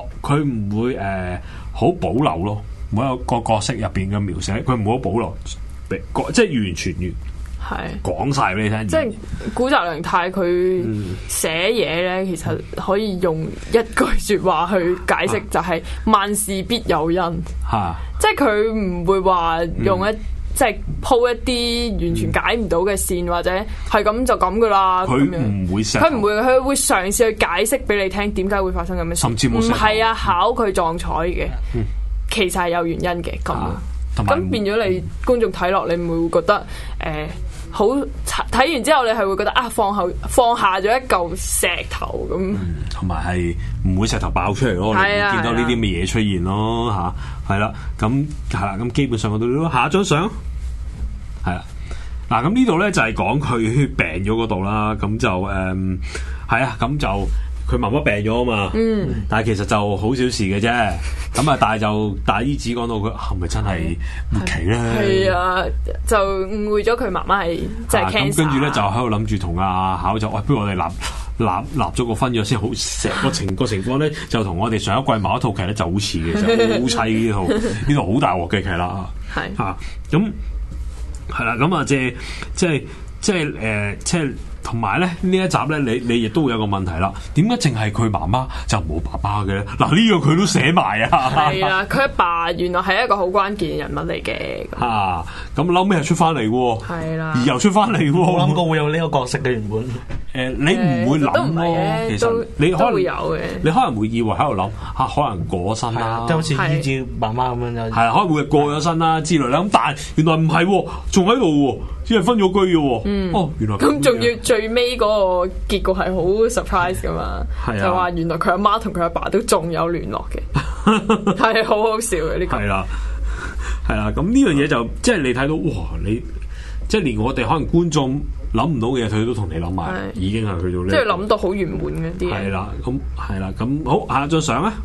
好保留咯。每一個角色入邊嘅描寫，佢唔好保留，即係完全講晒俾你聽。即係古澤良太佢寫嘢咧，其實可以用一句說話去解釋，就係萬事必有因。即係佢唔會話用即係鋪一啲完全解唔到嘅線，或者係咁就咁噶啦。佢唔會，佢會嘗試去解釋俾你聽點解會發生咁嘅事。甚至冇唔係考佢撞彩嘅。其實係有原因嘅，咁變咗你觀眾睇落，你唔會覺得好睇完之後，你係會覺得放下咗一嚿石頭咁，同埋係唔會石頭爆出嚟咯，你會見到呢啲咁嘅嘢出現咯係啦，咁基本上我都下一張相係啦，嗱咁呢度咧就係講佢病咗嗰度啦，咁就咁就。佢媽媽病咗啊嘛，但係其實就好小事嘅啫，咁但係依子講到佢係咪真係末期咧？係啊，就誤會咗佢媽媽係即係 cancer。咁跟住咧就喺度諗住同阿巧就不如我哋立咗個婚約先好，成個情況咧就同我哋上一季某一套劇咧就好似嘅，就好砌呢套好大鑊嘅劇啦。係咁係啦，咁即係。同埋咧呢一集咧，你亦都會有個問題啦。點解淨係佢媽媽就冇爸爸嘅咧？嗱，呢個佢都寫埋啊。係啦，佢阿爸原來係一個好關鍵嘅人物嚟嘅。咁後尾係出翻嚟喎。係啦，而又出翻嚟喎。冇諗過會有呢個角色嘅原本。你唔會諗咯。其實你可能會有嘅。你可能會以為喺度諗可能過咗身啦，即係好似依子媽媽咁樣。係可能會過咗身啦之類啦。咁但係原來唔係喎，仲喺度喎，只係分咗居嘅喎。原來咁仲要。最尾嗰個結局係好 surprise 噶嘛，就話原來佢阿媽同佢阿爸都仲有聯絡嘅，係好好笑嘅呢個。係啦，咁呢樣嘢就即係你睇到哇，你即係連我哋可能觀眾諗唔到嘅嘢，佢都同你諗埋，已經係去到呢。即係諗到好圓滿嘅啲嘢。係啦，咁好，下一張相啊。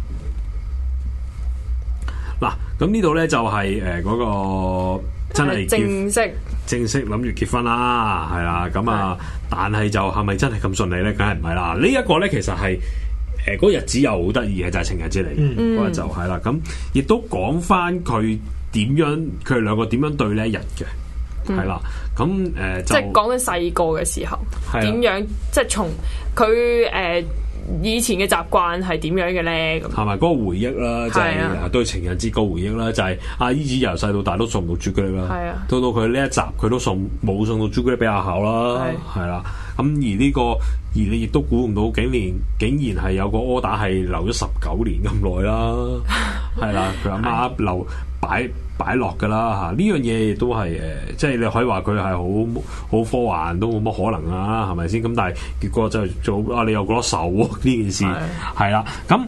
嗱，咁呢度咧就係嗰個真係正式諗住結婚啦，係啦，咁但係就係咪真係咁順利咧？梗係唔係啦。呢一個咧其實係嗰日子又好得意嘅，就係情人節嚟嘅嗰日就係啦。咁亦都講翻佢哋兩個點樣對呢一日嘅。 係啦。咁即係講緊細個嘅時候點樣，即係從佢以前嘅習慣係點樣嘅咧？咁係咪嗰個回憶啦？就係對情人節個回憶啦，就係阿姨子由細到大都送唔到朱古力啦。係啊，到佢呢一集佢都冇送到朱古力俾阿巧啦。係啦，咁而你亦都估唔到竟然係有個 order 係留咗19年咁耐啦。係啦，佢阿媽留擺落㗎啦嚇，呢樣嘢亦都係即係你可以話佢係好科幻，都冇乜可能啦，係咪先？咁但係結果就做你又覺得愁喎呢件事係啦。咁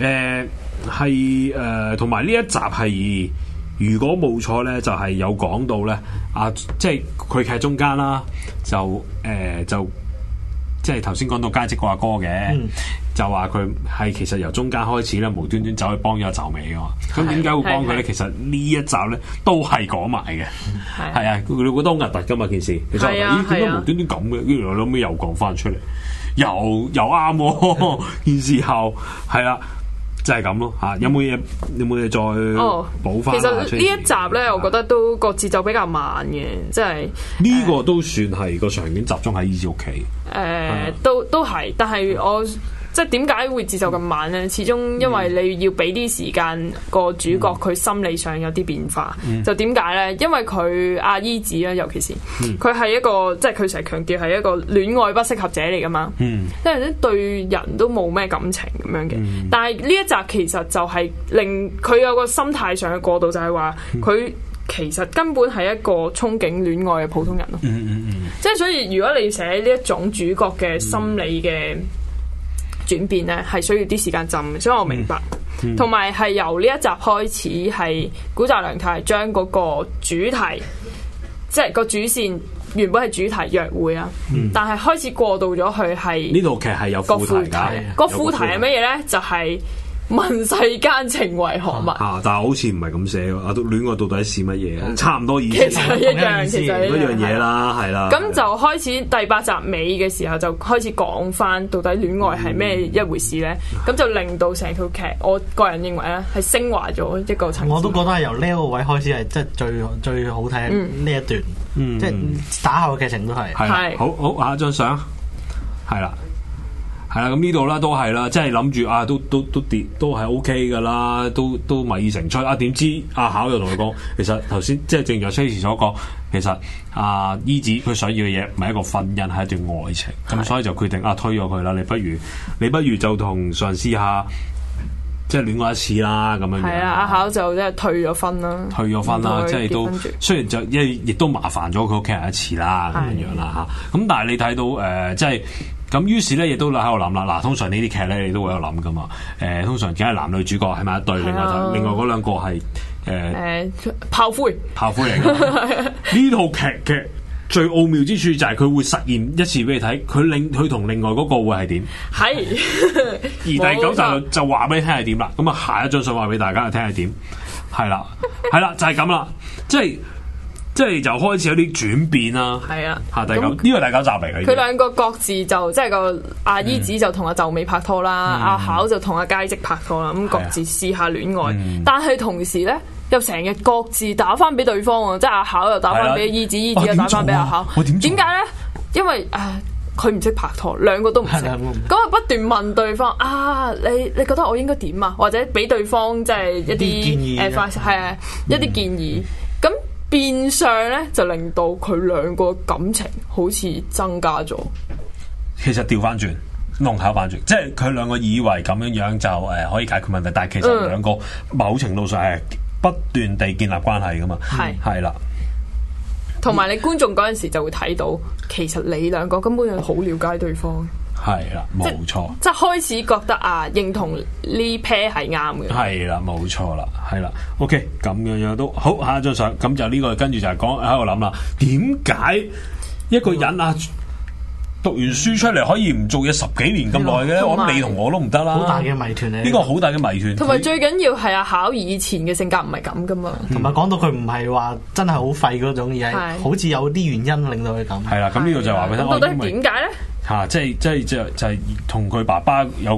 係同埋呢一集係如果冇錯咧，就係有講到咧即係佢劇中間啦，就即係頭先講到佳績個阿哥嘅。就話佢係其實由中間開始咧，無端端走去幫咗阿皺眉嘅嘛。咁點解會幫佢咧？其實呢一集咧都係講埋嘅。係啊，你覺得好核突噶嘛件事？其實點解無端端咁嘅？跟住我諗尾又講翻出嚟，又啱喎。件事後係啦，就係咁咯嚇。有冇嘢再補翻？其實呢一集咧，我覺得都個節奏比較慢嘅，即係呢個都算係個場景集中喺姨子屋企。 都係，但係我。即係點解會節奏咁慢咧？始終因為你要俾啲時間個主角佢心理上有啲變化。就點解咧？因為佢阿姨子咧，尤其是佢係一個即係佢成日強調係一個戀愛不適合者嚟噶嘛。即係啲對人都冇咩感情咁樣嘅。但係呢一集其實就係令佢有個心態上嘅過渡，就係話佢其實根本係一個憧憬戀愛嘅普通人咯。即係所以如果你寫呢一種主角嘅心理嘅轉變咧，係需要啲時間浸，所以我明白。同埋係由呢一集開始，係古澤良太將嗰個主題，即係個主線原本係主題約會啊，但係開始過渡咗去係呢套劇係有副題㗎。 個副題係乜嘢咧？就係問世間情為何物但係好似唔係咁寫喎。戀愛到底係乜嘢？差唔多意思， 其實一樣嘢啦，係啦。 咁就開始第8集尾嘅時候，就開始講翻到底戀愛係咩一回事咧？咁就令到成套劇，我個人認為咧係升華咗一個層次。 我都覺得係由呢個位開始係即係最好睇呢一段，即係打後嘅劇情都係。 係好下一張相，係啦。係啦，咁呢度啦都係啦，即係諗住都係 OK 噶啦，都米已成炊。點知阿巧又同佢講，其實頭先即係正如Tracy所講，其實姨子佢想要嘅嘢唔係一個婚姻，係一段愛情。咁所以就決定推咗佢啦。你不如就同嘗試下，即係戀愛一次啦咁樣樣。 係啊，阿巧就即係退咗婚啦， 即係都雖然就亦都麻煩咗佢屋企人一次啦咁樣樣啦嚇。咁但係你睇到即係。咁於是咧，亦都喺度諗啦。嗱，通常呢啲劇咧，你都會有諗噶嘛。通常梗係男女主角喺埋一對，另外嗰兩個係炮灰嚟㗎。呢套劇嘅最奧妙之處就係佢會實現一次俾你睇，佢同另外嗰個會係點？係。而第9集就話俾你聽係點啦。咁下一張相話俾大家聽係點？係啦，就係咁啦，即係就開始有啲轉變啦。係啊，呢個第9集嚟嘅。 佢兩個各自就即係個阿姨子就同阿皺眉拍拖啦，阿巧就同阿佳績拍拖啦。咁各自試下戀愛，但係同時咧又成日各自打翻俾對方喎，即係阿巧又打翻俾姨子，姨子又打翻俾阿巧。點解咧？因為佢唔識拍拖，兩個都唔識，咁啊不斷問對方你覺得我應該點啊？或者俾對方即係一啲一啲建議咁。變相咧就令到佢兩個感情好似增加咗。 其實調翻轉，弄巧反拙，即係佢兩個以為咁樣就可以解決問題，但係其實兩個某程度上係不斷地建立關係噶嘛。係啦，同埋你觀眾嗰陣時就會睇到，其實你兩個根本就好了解對方。 係啦，冇錯， 即係開始覺得認同呢 pair 係啱嘅。係啦，冇錯啦，係啦。OK，咁樣都好。下一張相，咁就呢個跟住就係講喺度諗啦。點解一個人讀完書出嚟可以唔做嘢10幾年咁耐嘅？我諗你同我都唔得啦。 好大嘅謎團嚟。 呢個好大嘅謎團。 同埋最緊要係阿巧以前嘅性格唔係咁噶嘛。 同埋講到佢唔係話真係好廢嗰種，而係好似有啲原因令到佢咁。係啦，咁呢個就話俾你聽。 到底點解咧？ 即係同佢爸爸有個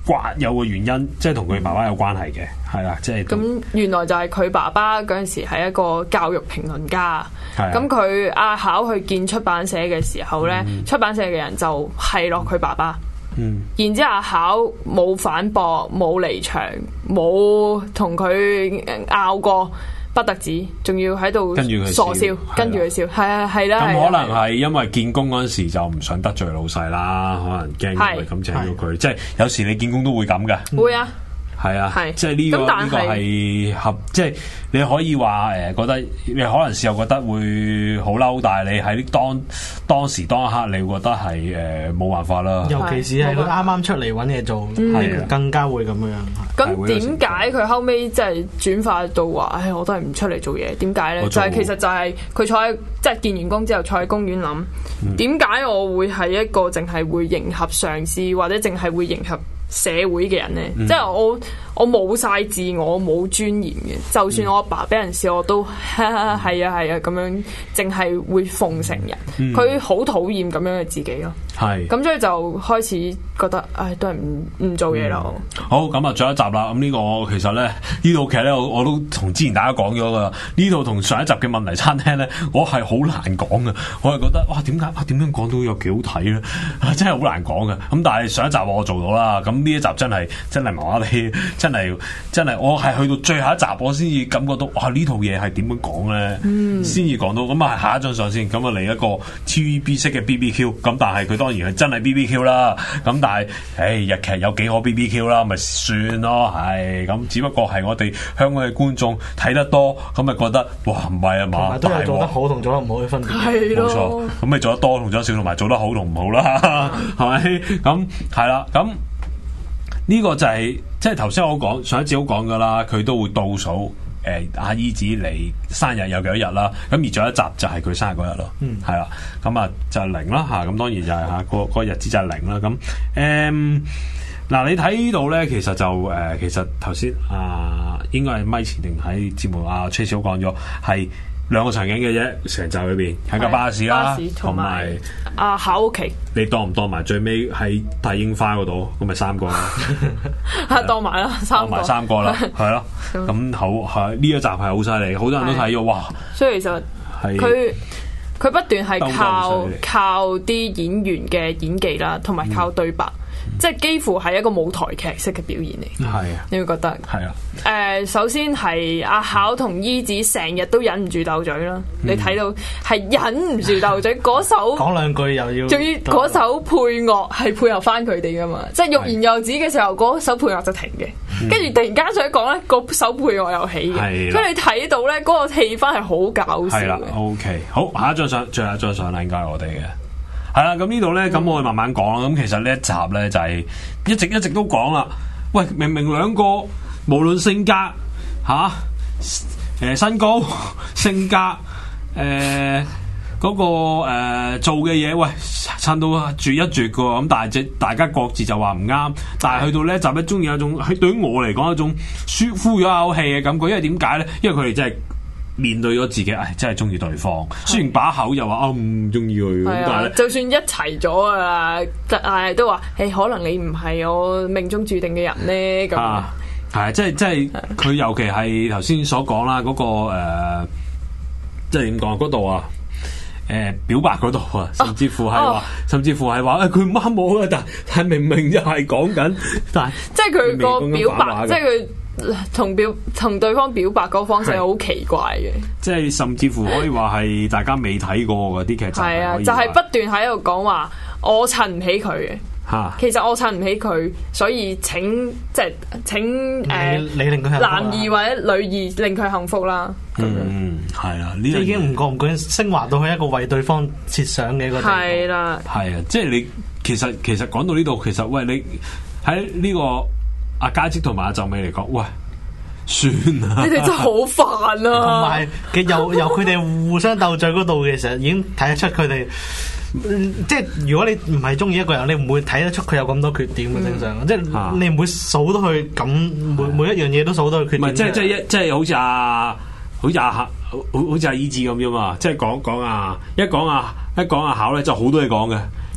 有個原因，即係同佢爸爸有關係嘅，係啦，即係咁原來就係佢爸爸嗰陣時係一個教育評論家， 係咁佢阿考去見出版社嘅時候咧，出版社嘅人就係落佢爸爸。然之後阿考冇反駁，冇離場，冇同佢拗過，不得止，仲要喺度傻笑，跟住佢笑，係啦。 咁可能係因為見工嗰陣時就唔想得罪老細啦，可能驚佢咁請咗佢，即係有時你見工都會咁㗎。 會啊。 係啊，即係呢個係合，即係你可以話覺得你可能事後覺得會好嬲，但係你喺當時當一刻，你會覺得係冇辦法啦。 尤其是係佢啱啱出嚟揾嘢做，更加會咁樣。 咁點解佢後尾即係轉化到話，我都係唔出嚟做嘢？點解咧？就係其實就係佢坐喺即係見完工之後坐喺公園諗，點解我會係一個淨係會迎合上司或者淨係會迎合社會嘅人咧，即係我冇晒自我，冇尊嚴嘅。就算我阿爸俾人笑，我都係啊咁樣，淨係會奉承人。佢好討厭咁樣嘅自己咯。係咁，所以就開始覺得，都係唔做嘢啦。 好，咁啊，最後一集啦。咁呢個其實咧，呢套劇咧，我都同之前大家講咗噶啦。呢套同上一集嘅問題餐廳咧，我係好難講嘅。我係覺得，哇，點樣講都有幾好睇咧？真係好難講嘅。咁但係上一集我做到啦。咁呢一集真係麻麻地，真係，我係去到最後一集，我先至感覺到，哇！呢套嘢係點樣講咧？先至講到。咁啊，下一張相先。咁啊，嚟一個 TVB 式嘅 BBQ。咁但係佢當然係真係 BBQ 啦。咁但係，日劇有幾可 BBQ 啦，咪算咯。係咁，只不過係我哋香港嘅觀眾睇得多，咁咪覺得，哇！唔係啊嘛， 都係做得好同做得唔好嘅分別。 係咯， 冇錯。咁咪做得多同做得少，同埋做得好同唔好啦，係咪？咁係啦，咁。呢個就係即係頭先我講上一節好講噶啦，佢都會倒數阿姨子嚟生日有幾多日啦，咁而仲有一集就係佢生日嗰日咯，係啦，咁啊就係0啦嚇，咁當然就係嗰個日子就係0啦，咁嗱你睇呢度咧，其實就其實頭先應該係咪前定喺節目Tracy 都講咗係。2個場景嘅啫，成集裏邊喺架巴士啦，同埋考屋企。 你當唔當埋最尾喺大櫻花嗰度？咁咪3個啦。 當埋啦，3個啦，係咯。咁好係呢一集係好犀利，好多人都睇咗哇！ 所以其實佢不斷係靠啲演員嘅演技啦，同埋靠對白。即係幾乎係一個舞台劇式嘅表演嚟，係啊，你會覺得係啊。首先係阿考同姨子成日都忍唔住鬥嘴啦，你睇到係忍唔住鬥嘴，嗰首講兩句又要， 仲要嗰首配樂係配合翻佢哋噶嘛，即係欲言又止嘅時候，嗰首配樂就停嘅，跟住突然間想講咧，嗰首配樂又起嘅，所以你睇到咧嗰個氣氛係好搞笑嘅。係啦 ，OK，好，下一張相，最後一張相啦，應該係我哋嘅。係啦，咁呢度咧，咁我哋慢慢講啦。咁其實呢一集咧就係一直都講啦。喂，明明兩個無論性格身高、性格嗰個做嘅嘢，喂襯到絕一絕噶。咁但係大家各自就話唔啱。但係去到呢一集咧，中意有一種對於我嚟講一種舒呼咗一口氣嘅感覺。因為點解咧？因為佢哋真係。面對咗自己，真係中意對方。雖然把口又話唔中意佢，咁但係就算一齊咗啊，都話可能你唔係我命中注定嘅人咧。咁係即係佢尤其係頭先所講啦，嗰個即係點講嗰度啊？表白嗰度啊，甚至乎係話佢唔啱我啊，但係明明就係講緊，但係即係佢個表白，即係佢。同對方表白嗰個方式係好奇怪嘅， 即係甚至乎可以話係大家未睇過嗰啲劇集，係啊， 就係不斷喺度講話我襯唔起佢嘅，其實我襯唔起佢，所以請你令佢男二或者女二令佢幸福啦。 係啊，呢已經唔覺升華到去一個為對方設想嘅一個地方。 係啦， 係啊，即係你其實講到呢度，其實喂你喺呢個。阿家姐同埋阿就美嚟講，喂，算啦！ 你哋真係好煩啊！ 同埋由佢哋互相鬥嘴嗰度嘅時候，已經睇得出佢哋，即係如果你唔係中意一個人，你唔會睇得出佢有咁多缺點嘅正常。即係你唔會數到佢咁每一樣嘢都數到佢缺點。唔係即係好似阿姨子咁啫嘛！即係講阿考咧，就好多嘢講嘅。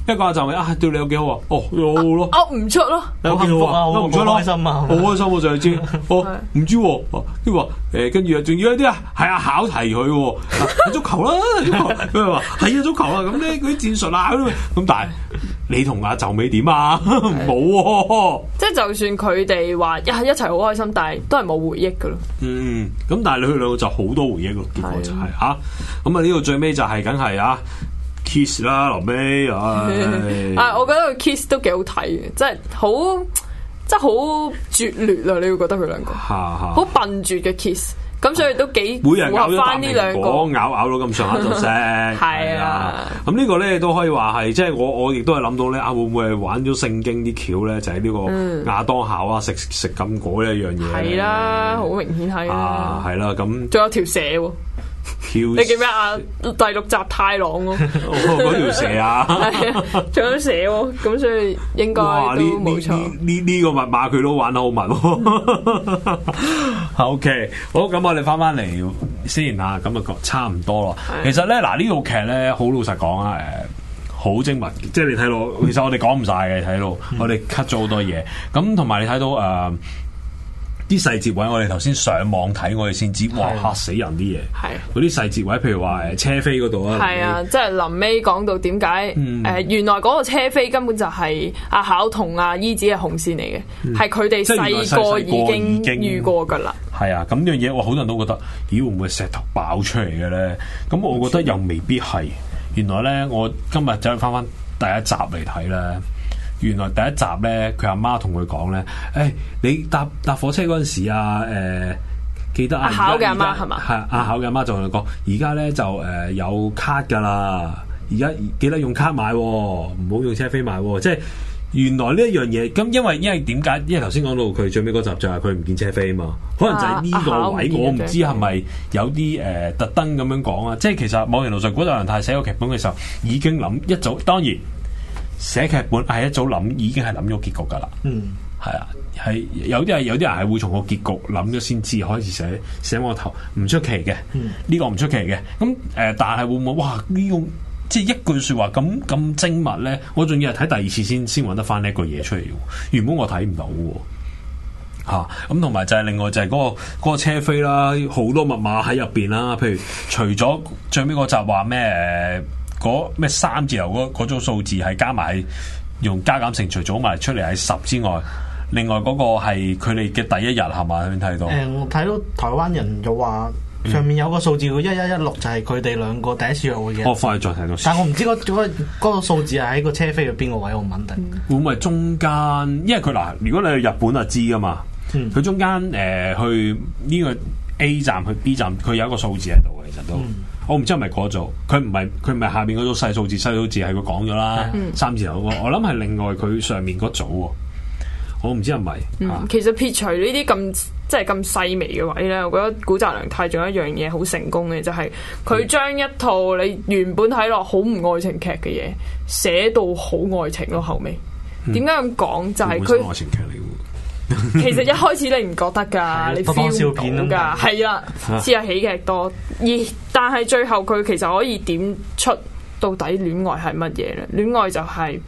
一個阿就咪對你有幾好啊？哦，好咯， 噏唔出咯， 好幸福啊，好開心啊， 好開心我就係知，唔知喎，跟住話跟住仲要一啲係啊考題佢喎，足球啦，佢話係啊足球啊，咁咧嗰啲戰術啊咁，但係你同阿就尾點啊？冇喎， 即係就算佢哋話一齊好開心，但係都係冇回憶噶咯。 咁但係你佢兩個就好多回憶咯，結果就係嚇，咁啊呢度最尾就係梗係啊 kiss 啦，臨尾我覺得佢 kiss 都幾好睇嘅，即係好絕劣啊！你會覺得佢兩個好笨拙嘅 kiss。咁所以都幾符合翻呢兩個， 咬到咁上下就聲， 係啊。 咁呢個咧都可以話係，即係我亦都係諗到咧，會唔會係玩咗聖經啲橋咧？就係呢個亞當夏娃食禁果呢一樣嘢。 係啦，好明顯係啦。 係啦，咁仲有條蛇喎。你記咩啊？第6集太郎喎， 嗰條蛇啊， 仲有蛇喎，咁所以應該都冇錯。 呢個密碼佢都玩得好密喎。OK， 好，咁我哋翻嚟先啊，咁啊差唔多咯。其實咧，嗱呢套劇咧，好老實講啊，好精密，即係你睇到，其實我哋講唔晒嘅，睇到我哋 cut 咗好多嘢，咁同埋你睇到啲細節位，我哋頭先上網睇，我哋先知，哇嚇死人啲嘢！係嗰啲細節位，譬如話車飛嗰度啊， 係啊，即係臨尾講到點解原來嗰個車飛根本就係阿巧同阿依子嘅紅線嚟嘅，係佢哋細個已經遇過㗎啦。 係啊，咁呢樣嘢，我好多人都覺得，咦會唔會石頭爆出嚟嘅咧？咁我覺得又未必係。原來咧，我今日走去翻第一集嚟睇咧。原來第一集咧，佢阿媽同佢講咧，你搭火車嗰陣時啊，記得阿巧嘅阿媽係嘛？ 係阿巧嘅阿媽就同佢講，而家咧就有卡㗎啦，而家記得用卡買，唔好用車飛買，即係原來呢一樣嘢。咁因為點解？因為頭先講到佢最尾嗰集就係佢唔見車飛啊嘛，可能就係呢個位，我唔知係咪有啲特登咁樣講啊。即係其實某程度上，古澤良太寫個劇本嘅時候已經諗一早，當然。寫劇本係一早諗，已經係諗咗結局㗎啦。係啊，係有啲人係會從個結局諗咗先至開始寫個頭，唔出奇嘅。呢個唔出奇嘅。咁但係會唔會哇？呢個即係一句説話咁精密咧？我仲要係睇第二次先揾得翻呢一個嘢出嚟喎。原本我睇唔到喎。咁同埋就係另外就係嗰個車飛啦，好多密碼喺入邊啦。譬如除咗最尾嗰集話咩咩3字頭嗰組數字係加埋用加減乘除組埋出嚟係10之外，另外嗰個係佢哋嘅第一日係嘛？你睇到？ 我睇到台灣人就話上面有個數字，1116就係佢哋兩個第一次約會嘅。 我快再睇到。 但我唔知嗰個數字係喺個車飛嘅邊個位，我唔肯定。 會唔會係中間？因為佢嗱，如果你去日本就知噶嘛，佢中間去呢個 A 站去 B 站，佢有一個數字喺度嘅，其實都。我唔知係咪嗰組，佢唔係下邊嗰組細數字係佢講咗啦，3字頭我諗係另外佢上面嗰組喎，我唔知係咪。 其實撇除呢啲即係咁細微嘅位咧，我覺得古澤良太仲有一樣嘢好成功嘅，就係佢將一套你原本睇落好唔愛情劇嘅嘢寫到好愛情咯。後尾點解咁講？就係佢愛情劇嚟嘅。其實一開始你唔覺得㗎，你 feel 到㗎，係啦，似係喜劇多。但係最後佢其實可以點出到底戀愛係乜嘢咧？戀愛就係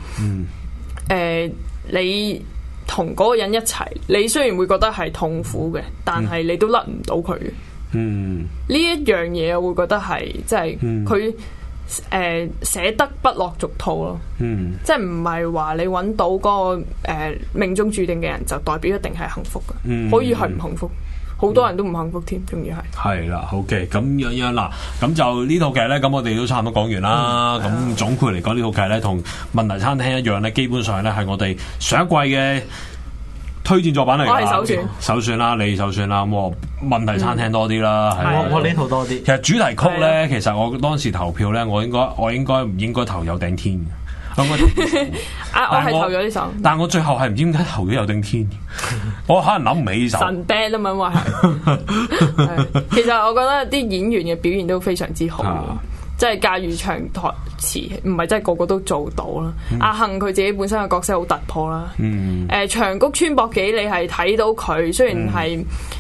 你同嗰個人一齊，你雖然會覺得係痛苦嘅，但係你都甩唔到佢嘅。呢一樣嘢我會覺得係即係佢。寫得不落俗套咯，即係唔係話你揾到嗰個命中注定嘅人就代表一定係幸福嘅，可以係唔幸福，好多人都唔幸福添，仲要係啦。好嘅，咁樣啦，咁就呢套劇咧，咁我哋都差唔多講完啦。咁總括嚟講，呢套劇咧同問題餐廳一樣咧，基本上咧係我哋上一季嘅推薦作品嚟㗎。我係首選啦，你首選啦。咁我問題餐廳多啲啦， 我呢套多啲。 其實主題曲咧，其實我當時投票咧，我應該唔應該投有頂天嘅？我係投咗呢首， 但係我最後係唔知點解投咗有頂天，我可能諗唔起呢首。 神 band 啊嘛，話係。其實我覺得啲演員嘅表現都非常之好。即係駕馭長台詞，唔係真係個個都做到啦。阿幸佢自己本身嘅角色好突破啦。長谷川博己你係睇到佢雖然係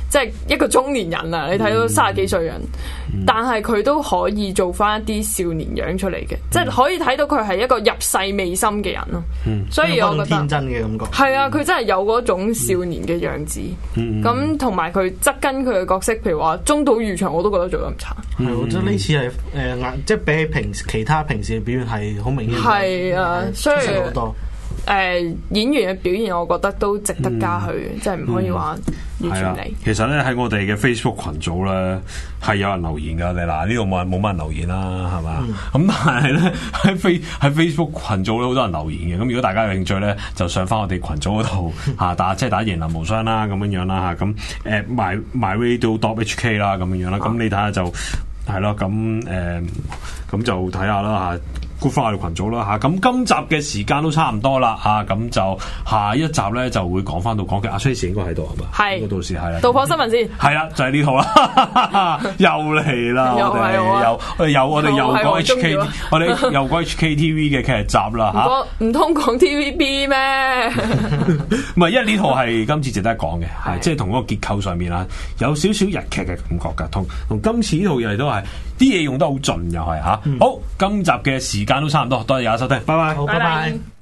即係一個中年人啊，你睇到30幾歲人，但係佢都可以做翻一啲少年樣出嚟嘅，即係可以睇到佢係一個入世未深嘅人咯。所以我覺得天真嘅感覺係啊，佢真係有嗰種少年嘅樣子。咁同埋佢側跟佢嘅角色，譬如話中島裕翔，我都覺得做得唔差。 係，我覺得呢次係即係比起其他平時嘅表現係好明顯。 係啊，所以好多。 演員嘅表現，我覺覺得都值得加去，即係唔可以話完全嚟。 其實咧喺我哋嘅 Facebook 群組咧係有人留言㗎，你嗱呢度冇乜人留言啦，係嘛？咁但係咧喺 Facebook 群組咧好多人留言嘅。咁如果大家有興趣咧，就上翻我哋群組嗰度嚇即係打贏林無雙啦咁樣啦嚇。咁myradio.hk 啦咁樣啦。咁你睇下就係咯。咁就睇下啦嚇。Good 翻我哋群組啦嚇，咁今集嘅時間都差唔多啦嚇，咁就下一集咧就會講嘅阿 Tracy 應該喺度係嘛？ 係， 到時係啦。 導火新聞先。係啦，就係呢套啦，又嚟啦，我哋又講 HK， 我哋又講 HKTV 嘅劇集啦嚇。唔通講 TVB 咩？唔係，因為呢套係今次值得講嘅，係即係同嗰個結構上面啊，有少少日劇嘅感覺㗎，同今次呢套嘢都係啲嘢用得好盡又係嚇。好，今集嘅時間都差唔多，多謝大家收聽，拜拜。 好，拜拜。